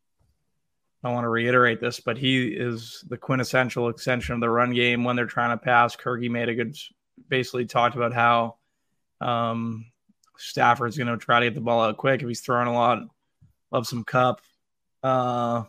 I don't want to reiterate this, but he is the quintessential extension of the run game when they're trying to pass. Kirky made a good, basically talked about how um, Stafford's going to try to get the ball out quick. If he's throwing a lot, love some Kupp. Uh,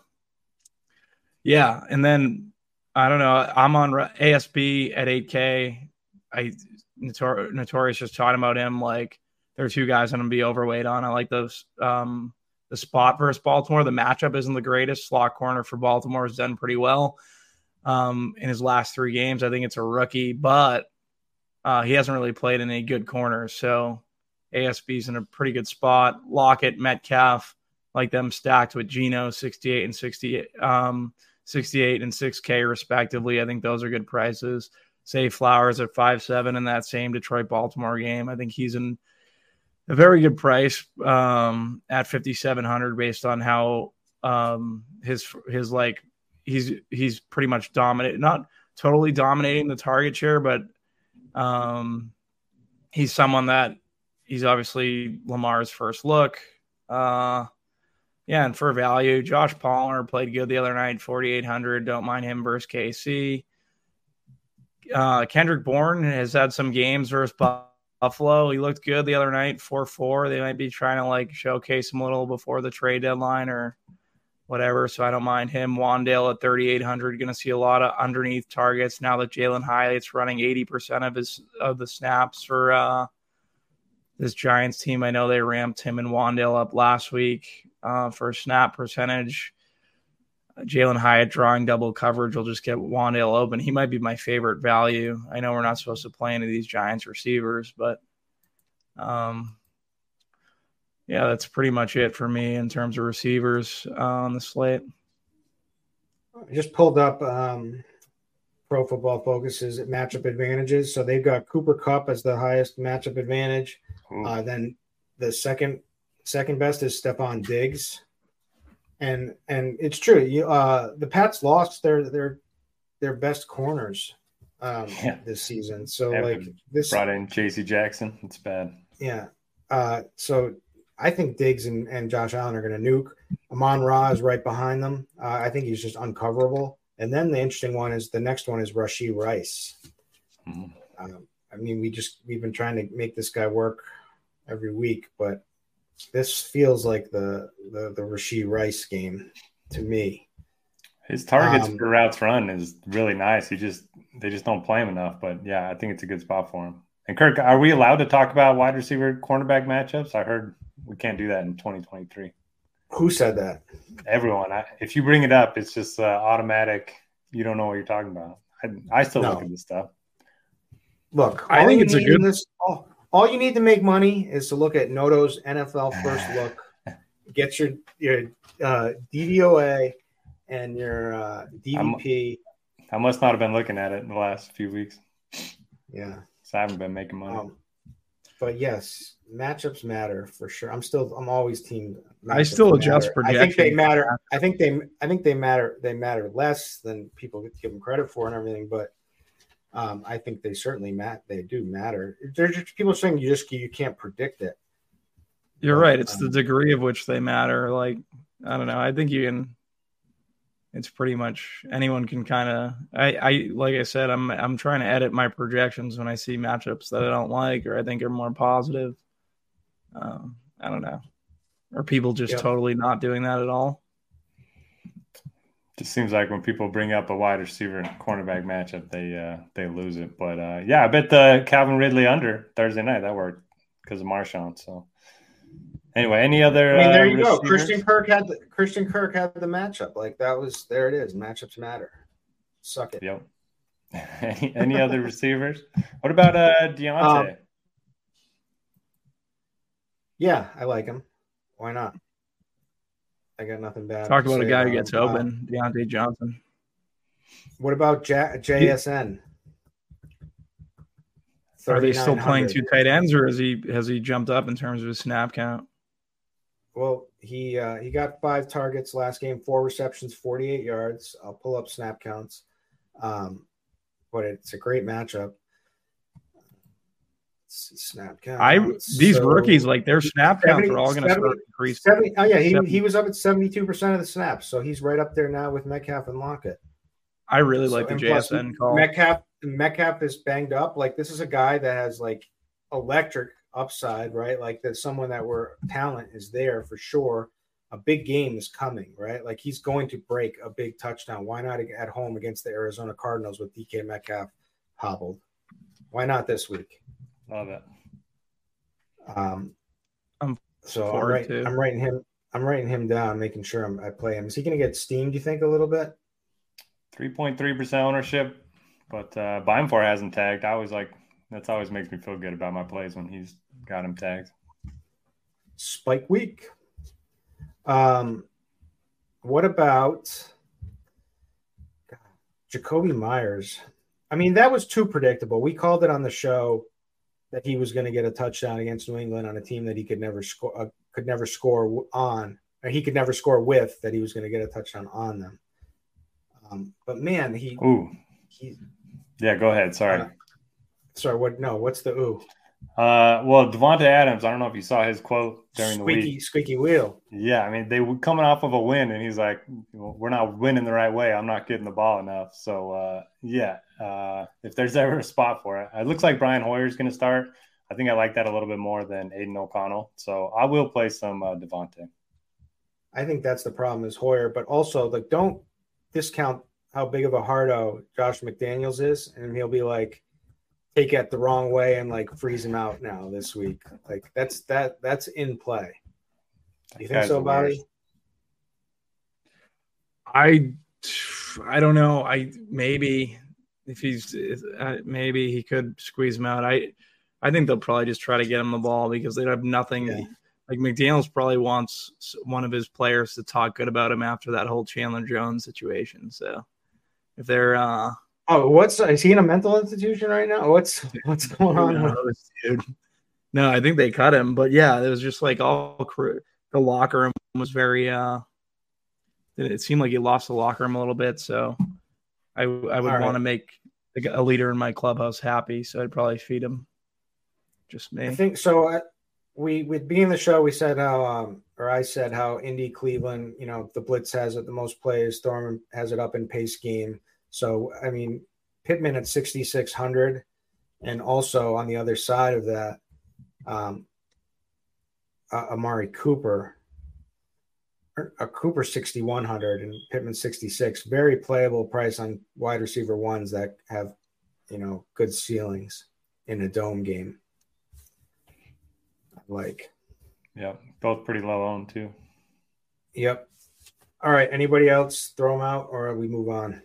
yeah, and then I don't know. I'm on A S B at eight K. I Notor- Notorious just talking about him. Like, there are two guys I'm gonna be overweight on. I like those. Um, the spot versus Baltimore. The matchup isn't the greatest. Slot corner for Baltimore has done pretty well um, in his last three games. I think it's a rookie, but uh, he hasn't really played in any good corners. So A S B's in a pretty good spot. Lockett, Metcalf, like them stacked with Geno, sixty-eight and sixty-eight. Um, sixty-eight and six K respectively. I think those are good prices. Say Flowers at five seven in that same Detroit-Baltimore game. I think he's in a very good price um, at fifty-seven hundred based on how um, his his like he's he's pretty much dominant, not totally dominating the target share, but um, he's someone that he's obviously Lamar's first look. Uh, Yeah, and for value, Josh Palmer played good the other night, forty-eight hundred. Don't mind him versus K C. Uh, Kendrick Bourne has had some games versus Buffalo. He looked good the other night, four four. They might be trying to like showcase him a little before the trade deadline or whatever, so I don't mind him. Wan'Dale at thirty-eight hundred, going to see a lot of underneath targets now that Jalen Hyatt's running eighty percent of his of the snaps for uh, this Giants team. I know they ramped him and Wan'Dale up last week. Uh, for snap percentage, Jalen Hyatt drawing double coverage will just get Wan'Dale open. He might be my favorite value. I know we're not supposed to play any of these Giants receivers, but um, yeah, that's pretty much it for me in terms of receivers uh, on the slate. I just pulled up um, Pro Football Focus's matchup advantages. So they've got Cooper Kupp as the highest matchup advantage. Uh, then the second Second best is Stephon Diggs, and and it's true. You, uh, the Pats lost their their their best corners um, yeah. this season. So like this brought in J C Jackson. It's bad. Yeah. Uh, so I think Diggs and, and Josh Allen are going to nuke. Amon-Ra is right behind them. Uh, I think he's just uncoverable. And then the interesting one is the next one is Rashee Rice. Mm-hmm. Um, I mean, we just we've been trying to make this guy work every week, but this feels like the the, the Rashee Rice game to me. His targets um, per routes run is really nice. He just they just don't play him enough. But yeah, I think it's a good spot for him. And Kirk, are we allowed to talk about wide receiver cornerback matchups? I heard we can't do that in twenty twenty-three. Who said that? Everyone. I, if you bring it up, it's just uh, automatic. You don't know what you're talking about. I, I still no. look at this stuff. Look, I think it's a good. This, all, all you need to make money is to look at Noto's N F L First Look. Get your your uh, D V O A and your uh, D V P. I'm, I must not have been looking at it in the last few weeks. Yeah. So I haven't been making money. Um, but yes, matchups matter for sure. I'm still, I'm always team. I still adjust matter. I think they projections. matter. I think they, I think they matter. They matter less than people give them credit for and everything. But um, I think they certainly mat. They do matter. There's just people saying you just you can't predict it. You're but, right. It's um, the degree of which they matter. Like, I don't know. I think you can. It's pretty much anyone can kind of. I, I like I said, I'm I'm trying to edit my projections when I see matchups that I don't like or I think are more positive. Um, I don't know. Are people just Yep. totally not doing that at all? Just seems like when people bring up a wide receiver and cornerback matchup, they uh, they lose it. But uh, yeah, I bet the Calvin Ridley under Thursday night that worked because of Marshawn. So anyway, any other? I mean, there uh, you go. receivers? Christian Kirk had the, Christian Kirk had the matchup. Like that was there. It is. Matchups matter. Suck it. Yep. any, any other receivers? What about uh, Deontay? Um, Yeah, I like him. Why not? I got nothing bad. Talk to about a say guy who about gets him. Uh, open, Deontay Johnson. What about J- JSN? Are they still playing thirty-nine hundred. two tight ends, or has he has he jumped up in terms of his snap count? Well, he uh, he got five targets last game, four receptions, forty-eight yards. I'll pull up snap counts, um, but it's a great matchup. Let's see, snap count. I these So, rookies, like their snap counts seventy, are all going to seventy, start increasing. seventy, oh yeah, he, seventy. he was up at seventy-two percent of the snaps, so he's right up there now with Metcalf and Lockett. I really So, like the and J plus, S N call. Metcalf Metcalf is banged up. Like this is a guy that has like electric upside, right? Like there's someone that where talent is there for sure. A big game is coming, right? Like he's going to break a big touchdown. Why not at home against the Arizona Cardinals with D K Metcalf hobbled? Why not this week? Love it. Um, I'm so I'm, forward write, to. I'm writing him. I'm writing him down, making sure I'm, I play him. Is he going to get steamed? Do you think a little bit? three point three percent ownership, but uh, Bimfor hasn't tagged. I always like that's always makes me feel good about my plays when he's got him tagged. Spike week. Um, what about God, Jacoby Myers? I mean, that was too predictable. We called it on the show that he was going to get a touchdown against New England on a team that he could never score, uh, could never score on, or he could never score with. That he was going to get a touchdown on them. Um, but man, he. Ooh. He, Yeah, go ahead. Sorry. Uh, sorry. What? No. What's the ooh? Uh, well, Devontae Adams. I don't know if you saw his quote during Squeaky, the week. squeaky wheel. Yeah, I mean they were coming off of a win, and he's like, well, "We're not winning the right way. I'm not getting the ball enough." So uh, yeah, uh, if there's ever a spot for it, it looks like Brian Hoyer's going to start. I think I like that a little bit more than Aiden O'Connell. So I will play some uh, Devontae. I think that's the problem is Hoyer, but also like don't discount how big of a hardo Josh McDaniels is, and he'll be like take it the wrong way and like freeze him out now this week. Like that's that that's in play. Do you think Guy's so, the Bobby? worst. I I don't know. I maybe if he's uh, maybe he could squeeze him out. I I think they'll probably just try to get him the ball because they have nothing. Yeah. Like McDaniels probably wants one of his players to talk good about him after that whole Chandler Jones situation. So if they're uh Oh, what's is he in a mental institution right now? What's what's going on? with- knows, dude. No, I think they cut him, but yeah, it was just like all crew. The locker room was very. uh It seemed like he lost the locker room a little bit, so I I would right. want to make a leader in my clubhouse happy, so I'd probably feed him. Just me. I think so. Uh, we with being the show, we said how, um, or I said how Indy, Cleveland, you know, the blitz has it the most plays. Thorman has it up in pace game. So I mean, Pittman at sixty-six hundred, and also on the other side of that, um, uh, Amari Cooper, a Cooper sixty-one hundred and Pittman sixty-six. Very playable price on wide receiver ones that have, you know, good ceilings in a dome game. Like, Yeah, both pretty low owned too. yep. All right. Anybody else throw them out, or we move on?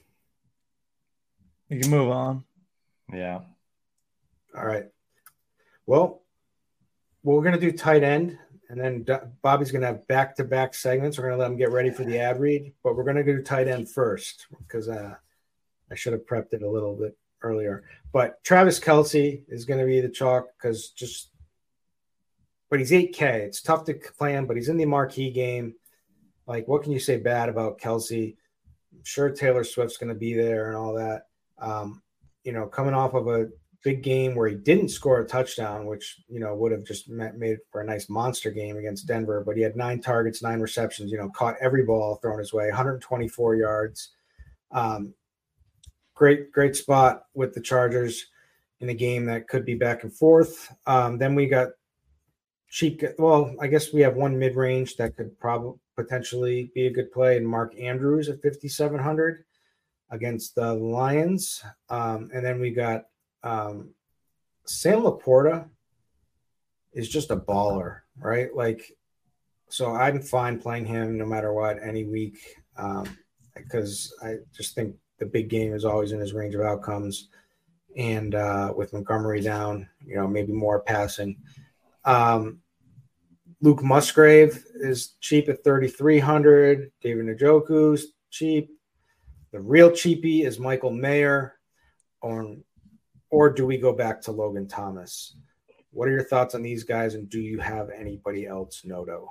You can move on. Yeah. All right. Well, we're going to do tight end, and then Bobby's going to have back-to-back segments. We're going to let him get ready for the ad read, but we're going to do tight end first because uh, I should have prepped it a little bit earlier. But Travis Kelce is going to be the chalk because just – but he's eight K. It's tough to play him, but he's in the marquee game. Like, what can you say bad about Kelce? I'm sure Taylor Swift's going to be there and all that. Um, you know, coming off of a big game where he didn't score a touchdown, which, you know, would have just made for a nice monster game against Denver. But he had nine targets, nine receptions, you know, caught every ball thrown his way, one hundred twenty-four yards. Um, great, great spot with the Chargers in a game that could be back and forth. Um, then we got cheap. Well, I guess we have one mid-range that could probably potentially be a good play, and Mark Andrews at fifty-seven hundred against the Lions. Um, and then we got um, Sam Laporta is just a baller, right? Like, so I'm fine playing him no matter what any week um, because I just think the big game is always in his range of outcomes. And uh, with Montgomery down, you know, maybe more passing. Um, Luke Musgrave is cheap at thirty-three hundred. David Njoku's cheap. The real cheapie is Michael Mayer. Or, or do we go back to Logan Thomas? What are your thoughts on these guys, and do you have anybody else, Noto?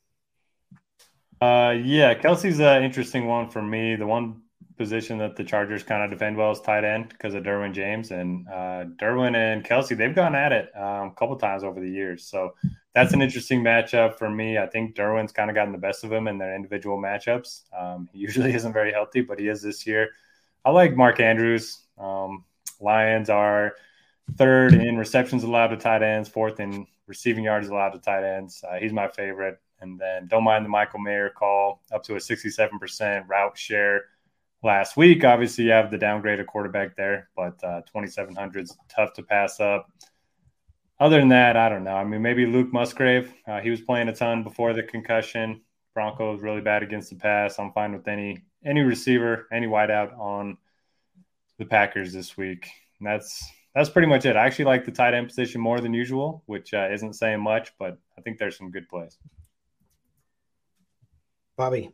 Uh, yeah, Kelsey's an interesting one for me. The one position that the Chargers kind of defend well is tight end because of Derwin James. And uh, Derwin and Kelsey, they've gone at it um, a couple times over the years. So that's an interesting matchup for me. I think Derwin's kind of gotten the best of him in their individual matchups. Um, he usually isn't very healthy, but he is this year. I like Mark Andrews. Um, Lions are third in receptions allowed to tight ends, fourth in receiving yards allowed to tight ends. Uh, he's my favorite. And then don't mind the Michael Mayer call, up to a sixty-seven percent route share last week. Obviously, you have the downgraded quarterback there, but uh, twenty-seven hundred is tough to pass up. Other than that, I don't know. I mean, maybe Luke Musgrave. Uh, he was playing a ton before the concussion. Broncos really bad against the pass. I'm fine with any any receiver, any wideout on the Packers this week. And that's that's pretty much it. I actually like the tight end position more than usual, which uh, isn't saying much, but I think there's some good plays. Bobby.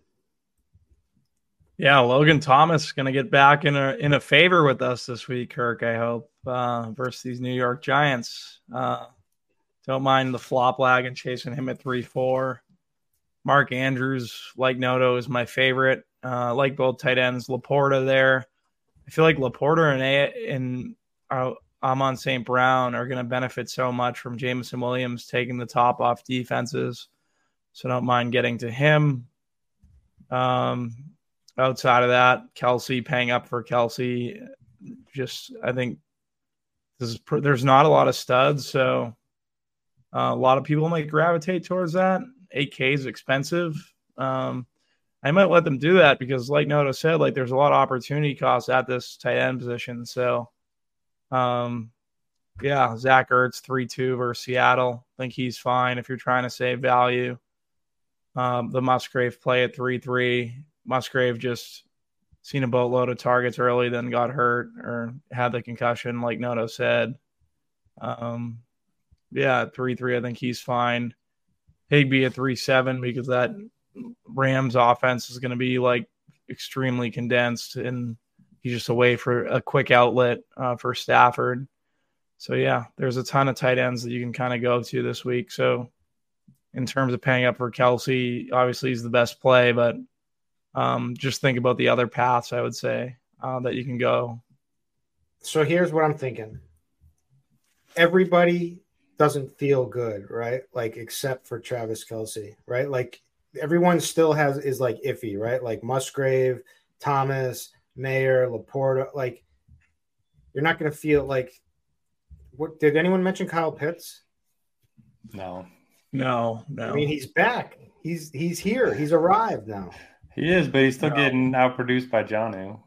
Yeah, Logan Thomas is going to get back in a in a favor with us this week, Kirk, I hope, uh, versus these New York Giants. Uh, don't mind the flop lag and chasing him at three four. Mark Andrews, like Noto, is my favorite. Uh, like both tight ends. Laporta there. I feel like Laporta and, a- and uh, Amon Saint Brown are going to benefit so much from Jameson Williams taking the top off defenses. So don't mind getting to him. Um, outside of that, Kelsey, paying up for Kelsey. Just, I think this is pr- there's not a lot of studs, so uh, a lot of people might gravitate towards that. eight K is expensive. Um, I might let them do that because, like Noto said, like there's a lot of opportunity costs at this tight end position. So, um, yeah, Zach Ertz three two versus Seattle. I think he's fine if you're trying to save value. Um, the Musgrave play at three three. Musgrave just seen a boatload of targets early, then got hurt or had the concussion, like Noto said. Um, yeah, at three three, I think he's fine. Higbee at three seven because that Rams offense is going to be like extremely condensed, and he's just away for a quick outlet uh, for Stafford. So, yeah, there's a ton of tight ends that you can kind of go to this week. So, in terms of paying up for Kelsey, obviously he's the best play, but um, just think about the other paths, I would say, uh, that you can go. So here's what I'm thinking. Everybody doesn't feel good, right? Like, except for Travis Kelce, right? Like, everyone still has is like iffy, right? Like Musgrave, Thomas, Mayer, Laporta. Like, you're not going to feel like – what did anyone mention Kyle Pitts? No. No, no. I mean, he's back. He's he's here. He's arrived now. He is, but he's still no. getting outproduced by Jonnu.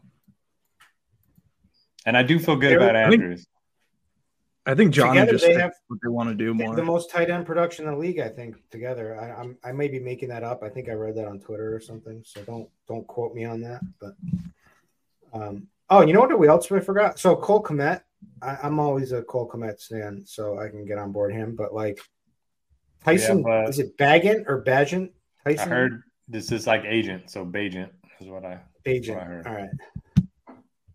And I do feel good about Andrews. I think Jonnu just they have what they want to do more. The most tight end production in the league, I think, together. I, I'm I may be making that up. I think I read that on Twitter or something. So don't don't quote me on that. But um, oh, you know what we else we forgot? So Cole Kmet. I, I'm always a Cole Kmet stan, so I can get on board him. But like. Tyson, yeah, is it Bagent or Bagent? Tyson? I heard this is like agent, so Bagent is what I, Bagent. What I heard. All right.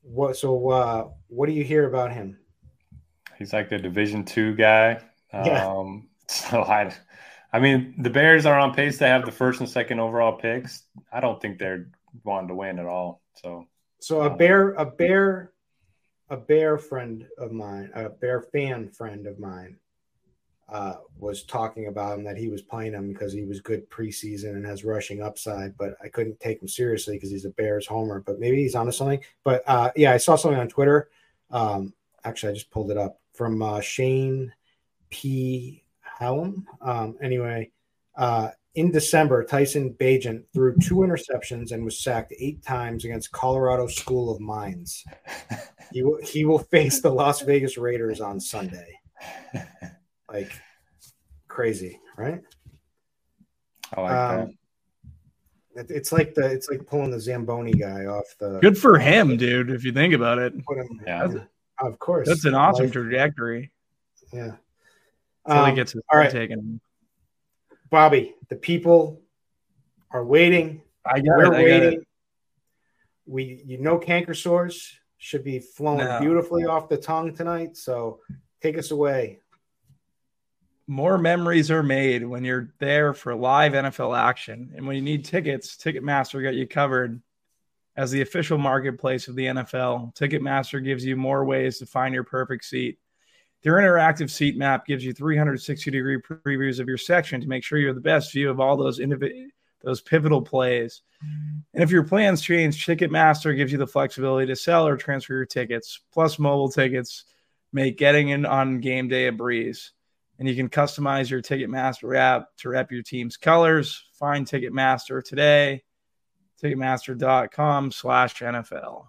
what? So, uh, what do you hear about him? He's like the Division two guy. Yeah. Um, so I, I mean, the Bears are on pace to have the first and second overall picks. I don't think they're wanting to win at all. So, so a bear, a bear, a bear friend of mine, a bear fan friend of mine, uh, was talking about him that he was playing him because he was good preseason and has rushing upside. But I couldn't take him seriously because he's a Bears homer. But maybe he's onto something. But uh, yeah, I saw something on Twitter. Um, actually, I just pulled it up from uh, Shane P. Hallam. Um, anyway, uh, in December, Tyson Bagent threw two interceptions and was sacked eight times against Colorado School of Mines. He will, he will face the Las Vegas Raiders on Sunday. Like crazy, right? I like um, that. It, it's like the it's like pulling the Zamboni guy off the. Good for him, dude. If you think about it, Put him, yeah, of course. That's an awesome Life. trajectory. Yeah. Until Um, he gets his all right, taken. Bobby. The people are waiting. I got We're it, I waiting. got it. We, you know, canker sores should be flowing No. beautifully off the tongue tonight. So take us away. More memories are made when you're there for live N F L action. And when you need tickets, Ticketmaster got you covered. As the official marketplace of the N F L, Ticketmaster gives you more ways to find your perfect seat. Their interactive seat map gives you three hundred sixty degree previews of your section to make sure you have the best view of all those indiv- those pivotal plays. And if your plans change, Ticketmaster gives you the flexibility to sell or transfer your tickets. Plus, mobile tickets make getting in on game day a breeze. And you can customize your Ticketmaster app to rep your team's colors. Find Ticketmaster today, Ticketmaster.com slash NFL.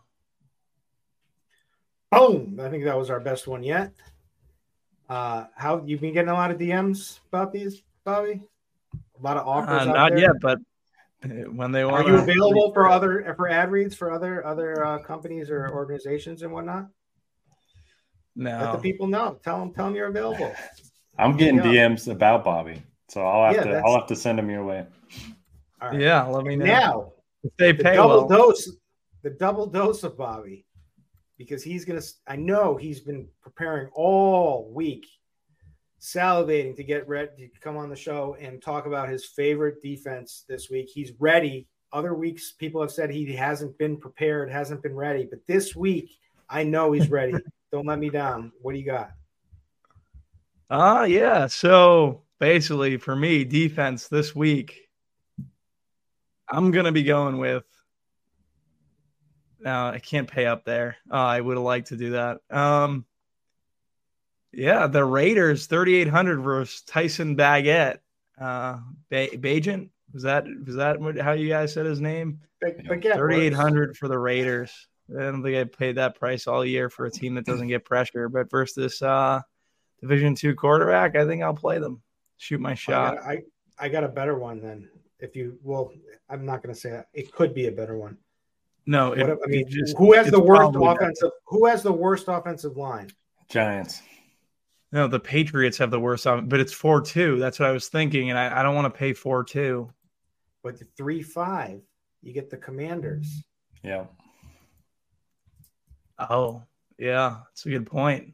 Boom. I think that was our best one yet. Uh, how you've been getting a lot of D Ms about these, Bobby? A lot of offers Uh, out not there? yet, but when they Are want you available for other for ad reads for other other uh, companies or organizations and whatnot? No. Let the people know. Tell them, tell them you're available. I'm getting Yeah. D Ms about Bobby, so I'll have Yeah, to that's- I'll have to send them your way. All right. Yeah, let me know. Now, if they the pay double well. dose, the double dose of Bobby, because he's gonna. I know he's been preparing all week, salivating to get ready to come on the show and talk about his favorite defense this week. He's ready. Other weeks, people have said he hasn't been prepared, hasn't been ready, but this week, I know he's ready. Don't let me down. What do you got? Ah, uh, yeah. So basically, for me, defense this week, I'm gonna be going with. No, I can't pay up there. Uh, I would have liked to do that. Um, yeah, the Raiders thirty-eight hundred versus Tyson Baguette. Uh, ba- Bagent was that was that how you guys said his name? thirty-eight hundred for the Raiders. I don't think I paid that price all year for a team that doesn't get pressure, but versus this uh, Division two quarterback, I think I'll play them. Shoot my shot. I got, I, I got a better one then. If you well, I'm not going to say it. It could be a better one. No, it, what, I mean, just, who has the worst offensive? Better. Who has the worst offensive line? Giants. No, the Patriots have the worst offense, but it's four two. That's what I was thinking, and I, I don't want to pay four two. But the three five, you get the Commanders. Yeah. Oh, yeah, that's a good point.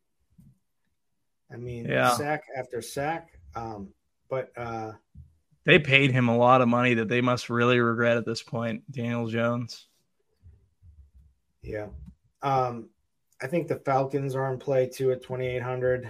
I mean, yeah. sack after sack. Um, but uh, they paid him a lot of money that they must really regret at this point, Daniel Jones. Yeah. Um, I think the Falcons are in play too at twenty-eight hundred.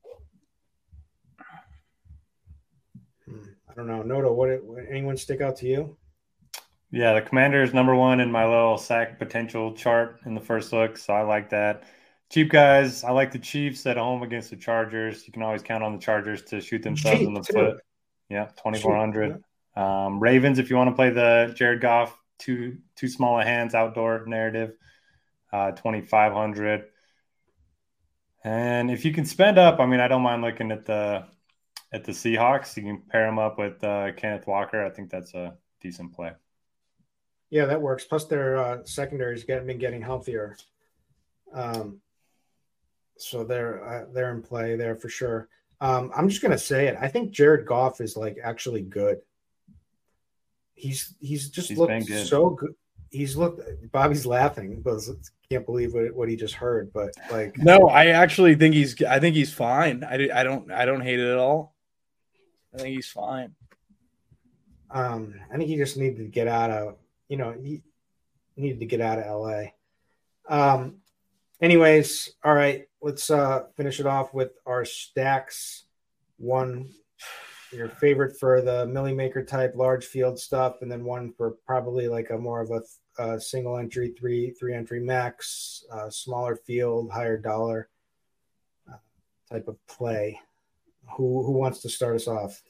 Hmm, I don't know. Noto, what, what anyone stick out to you? Yeah, the Commanders number one in my little sack potential chart in the first look, so I like that. Cheap guys, I like the Chiefs at home against the Chargers. You can always count on the Chargers to shoot themselves Cheap in the too. foot. Yeah, twenty-four hundred. Yeah. Um, Ravens, if you want to play the Jared Goff too too small a hands outdoor narrative, uh, twenty-five hundred. And if you can spend up, I mean, I don't mind looking at the at the Seahawks. You can pair them up with uh, Kenneth Walker. I think that's a decent play. Yeah, that works. Plus, their uh, secondary's getting been getting healthier. Um, so they're uh, they're in play there for sure. Um, I'm just gonna say it. I think Jared Goff is like actually good. He's he's just he's looked good. so good. he's looked. Bobby's laughing because can't believe what, what he just heard. But like, no, I actually think he's. I think he's fine. I, I don't. I don't hate it at all. I think he's fine. Um, I think he just needed to get out of. You know, he needed to get out of L A. Um. Anyways, all right. Let's uh, finish it off with our stacks. One, your favorite for the Millie Maker type large field stuff, and then one for probably like a more of a uh, single entry, three three entry max, uh, smaller field, higher dollar uh, type of play. Who who wants to start us off?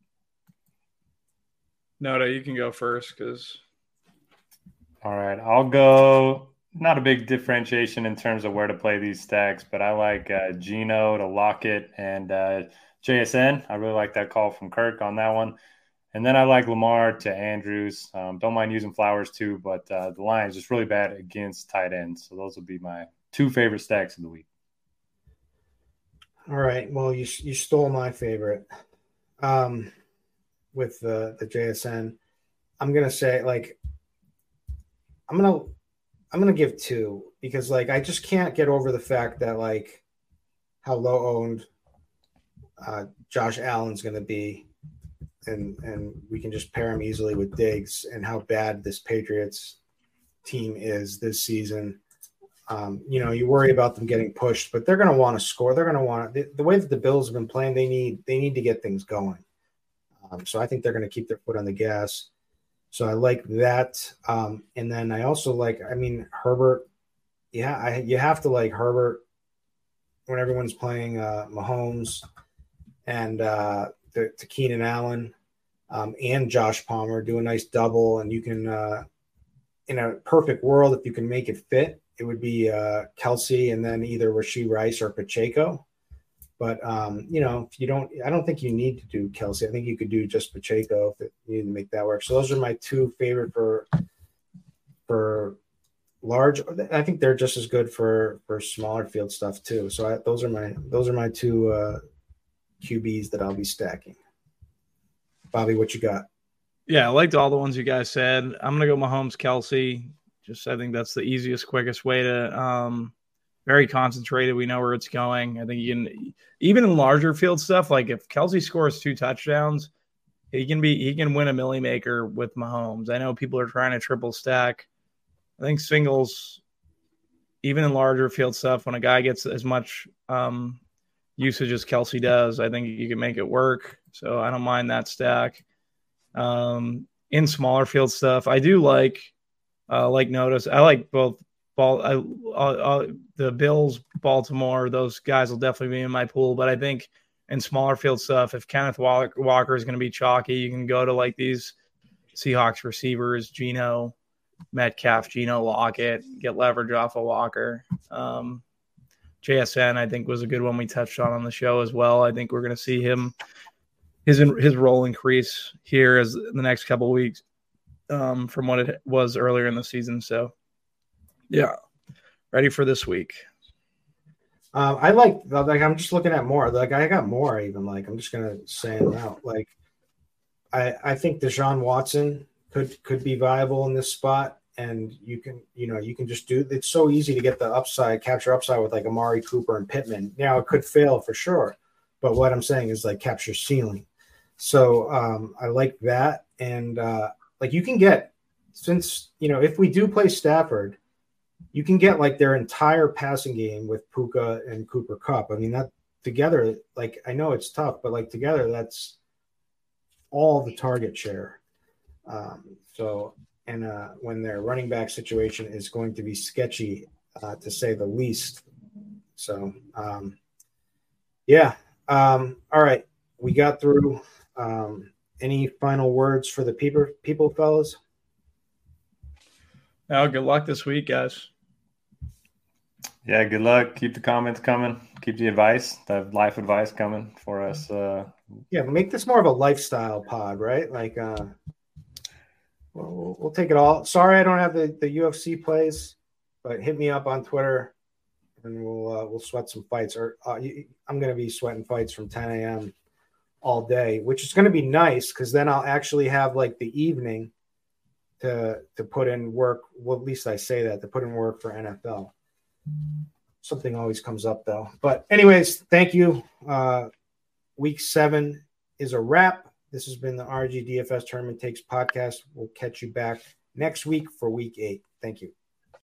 Noda, you can go first because. All right, I'll go. Not a big differentiation in terms of where to play these stacks, but I like uh, Gino to Lockett and uh, J S N. I really like that call from Kirk on that one. And then I like Lamar to Andrews. Um, don't mind using Flowers too, but uh, the line is just really bad against tight ends. So those would be my two favorite stacks of the week. All right. Well, you you stole my favorite um, with the, the J S N. I'm going to say, like, I'm going to I'm going to give two because, like, I just can't get over the fact that, like, how low owned uh, Josh Allen's going to be. And and we can just pair him easily with Diggs and how bad this Patriots team is this season. Um, you know, you worry about them getting pushed, but they're going to want to score. They're going to want the, the way that the Bills have been playing. They need they need to get things going. Um, so I think they're going to keep their foot on the gas. So I like that. Um, and then I also like, I mean, Herbert. Yeah, I, you have to like Herbert when everyone's playing uh, Mahomes and. Uh, To, to Keenan Allen um, and Josh Palmer, do a nice double, and you can, uh, in a perfect world, if you can make it fit, it would be uh, Kelsey and then either Rashee Rice or Pacheco. But um, you know, if you don't, I don't think you need to do Kelsey. I think you could do just Pacheco if you need to make that work. So those are my two favorite for for large. I think they're just as good for for smaller field stuff too. So I, those are my those are my two. Uh, Q Bs that I'll be stacking. Bobby, what you got? Yeah, I liked all the ones you guys said. I'm gonna go Mahomes, Kelsey. Just I think that's the easiest, quickest way to. Um, very concentrated. We know where it's going. I think you can even in larger field stuff. Like if Kelsey scores two touchdowns, he can be he can win a Millie Maker with Mahomes. I know people are trying to triple stack. I think singles, even in larger field stuff, when a guy gets as much. Um, usage as Kelsey does, I think you can make it work. So I don't mind that stack. Um, in smaller field stuff, I do like, uh, like notice. I like both ball. I, uh, uh, the Bills, Baltimore. Those guys will definitely be in my pool. But I think in smaller field stuff, if Kenneth Walker, Walker is going to be chalky, you can go to like these Seahawks receivers, Geno, Metcalf, Geno Lockett, get leverage off of Walker. Um, J S N, I think, was a good one we touched on on the show as well. I think we're going to see him, his his role increase here as the next couple of weeks um, from what it was earlier in the season. So, yeah, ready for this week. Um, I like, like, I'm just looking at more. Like, I got more even. Like, I'm just going to say them out. Like, I I think Deshaun Watson could could be viable in this spot. And you can, you know, you can just do, it's so easy to get the upside, capture upside with like Amari Cooper and Pittman. Now it could fail for sure. But what I'm saying is like capture ceiling. So um, I like that. And uh, like you can get, since, you know, if we do play Stafford, you can get like their entire passing game with Puka and Cooper Kupp. I mean, that together, like, I know it's tough, but like together, that's all the target share. Um, so, And uh, when their running back situation is going to be sketchy, uh, to say the least. So, um, yeah. Um, all right. We got through. Um, any final words for the people, people fellas? Oh, good luck this week, guys. Yeah, good luck. Keep the comments coming. Keep the advice, the life advice coming for us. Uh... Yeah, make this more of a lifestyle pod, right? Like – uh We'll, we'll take it all. Sorry, I don't have the, the U F C plays, but hit me up on Twitter, and we'll uh, we'll sweat some fights. Or uh, I'm going to be sweating fights from ten a.m. all day, which is going to be nice because then I'll actually have like the evening to to put in work. Well, at least I say that, to put in work for N F L. Something always comes up though. But anyways, thank you. Uh, week seven is a wrap. This has been the R G D F S Tournament Takes podcast. We'll catch you back next week for week eight. Thank you.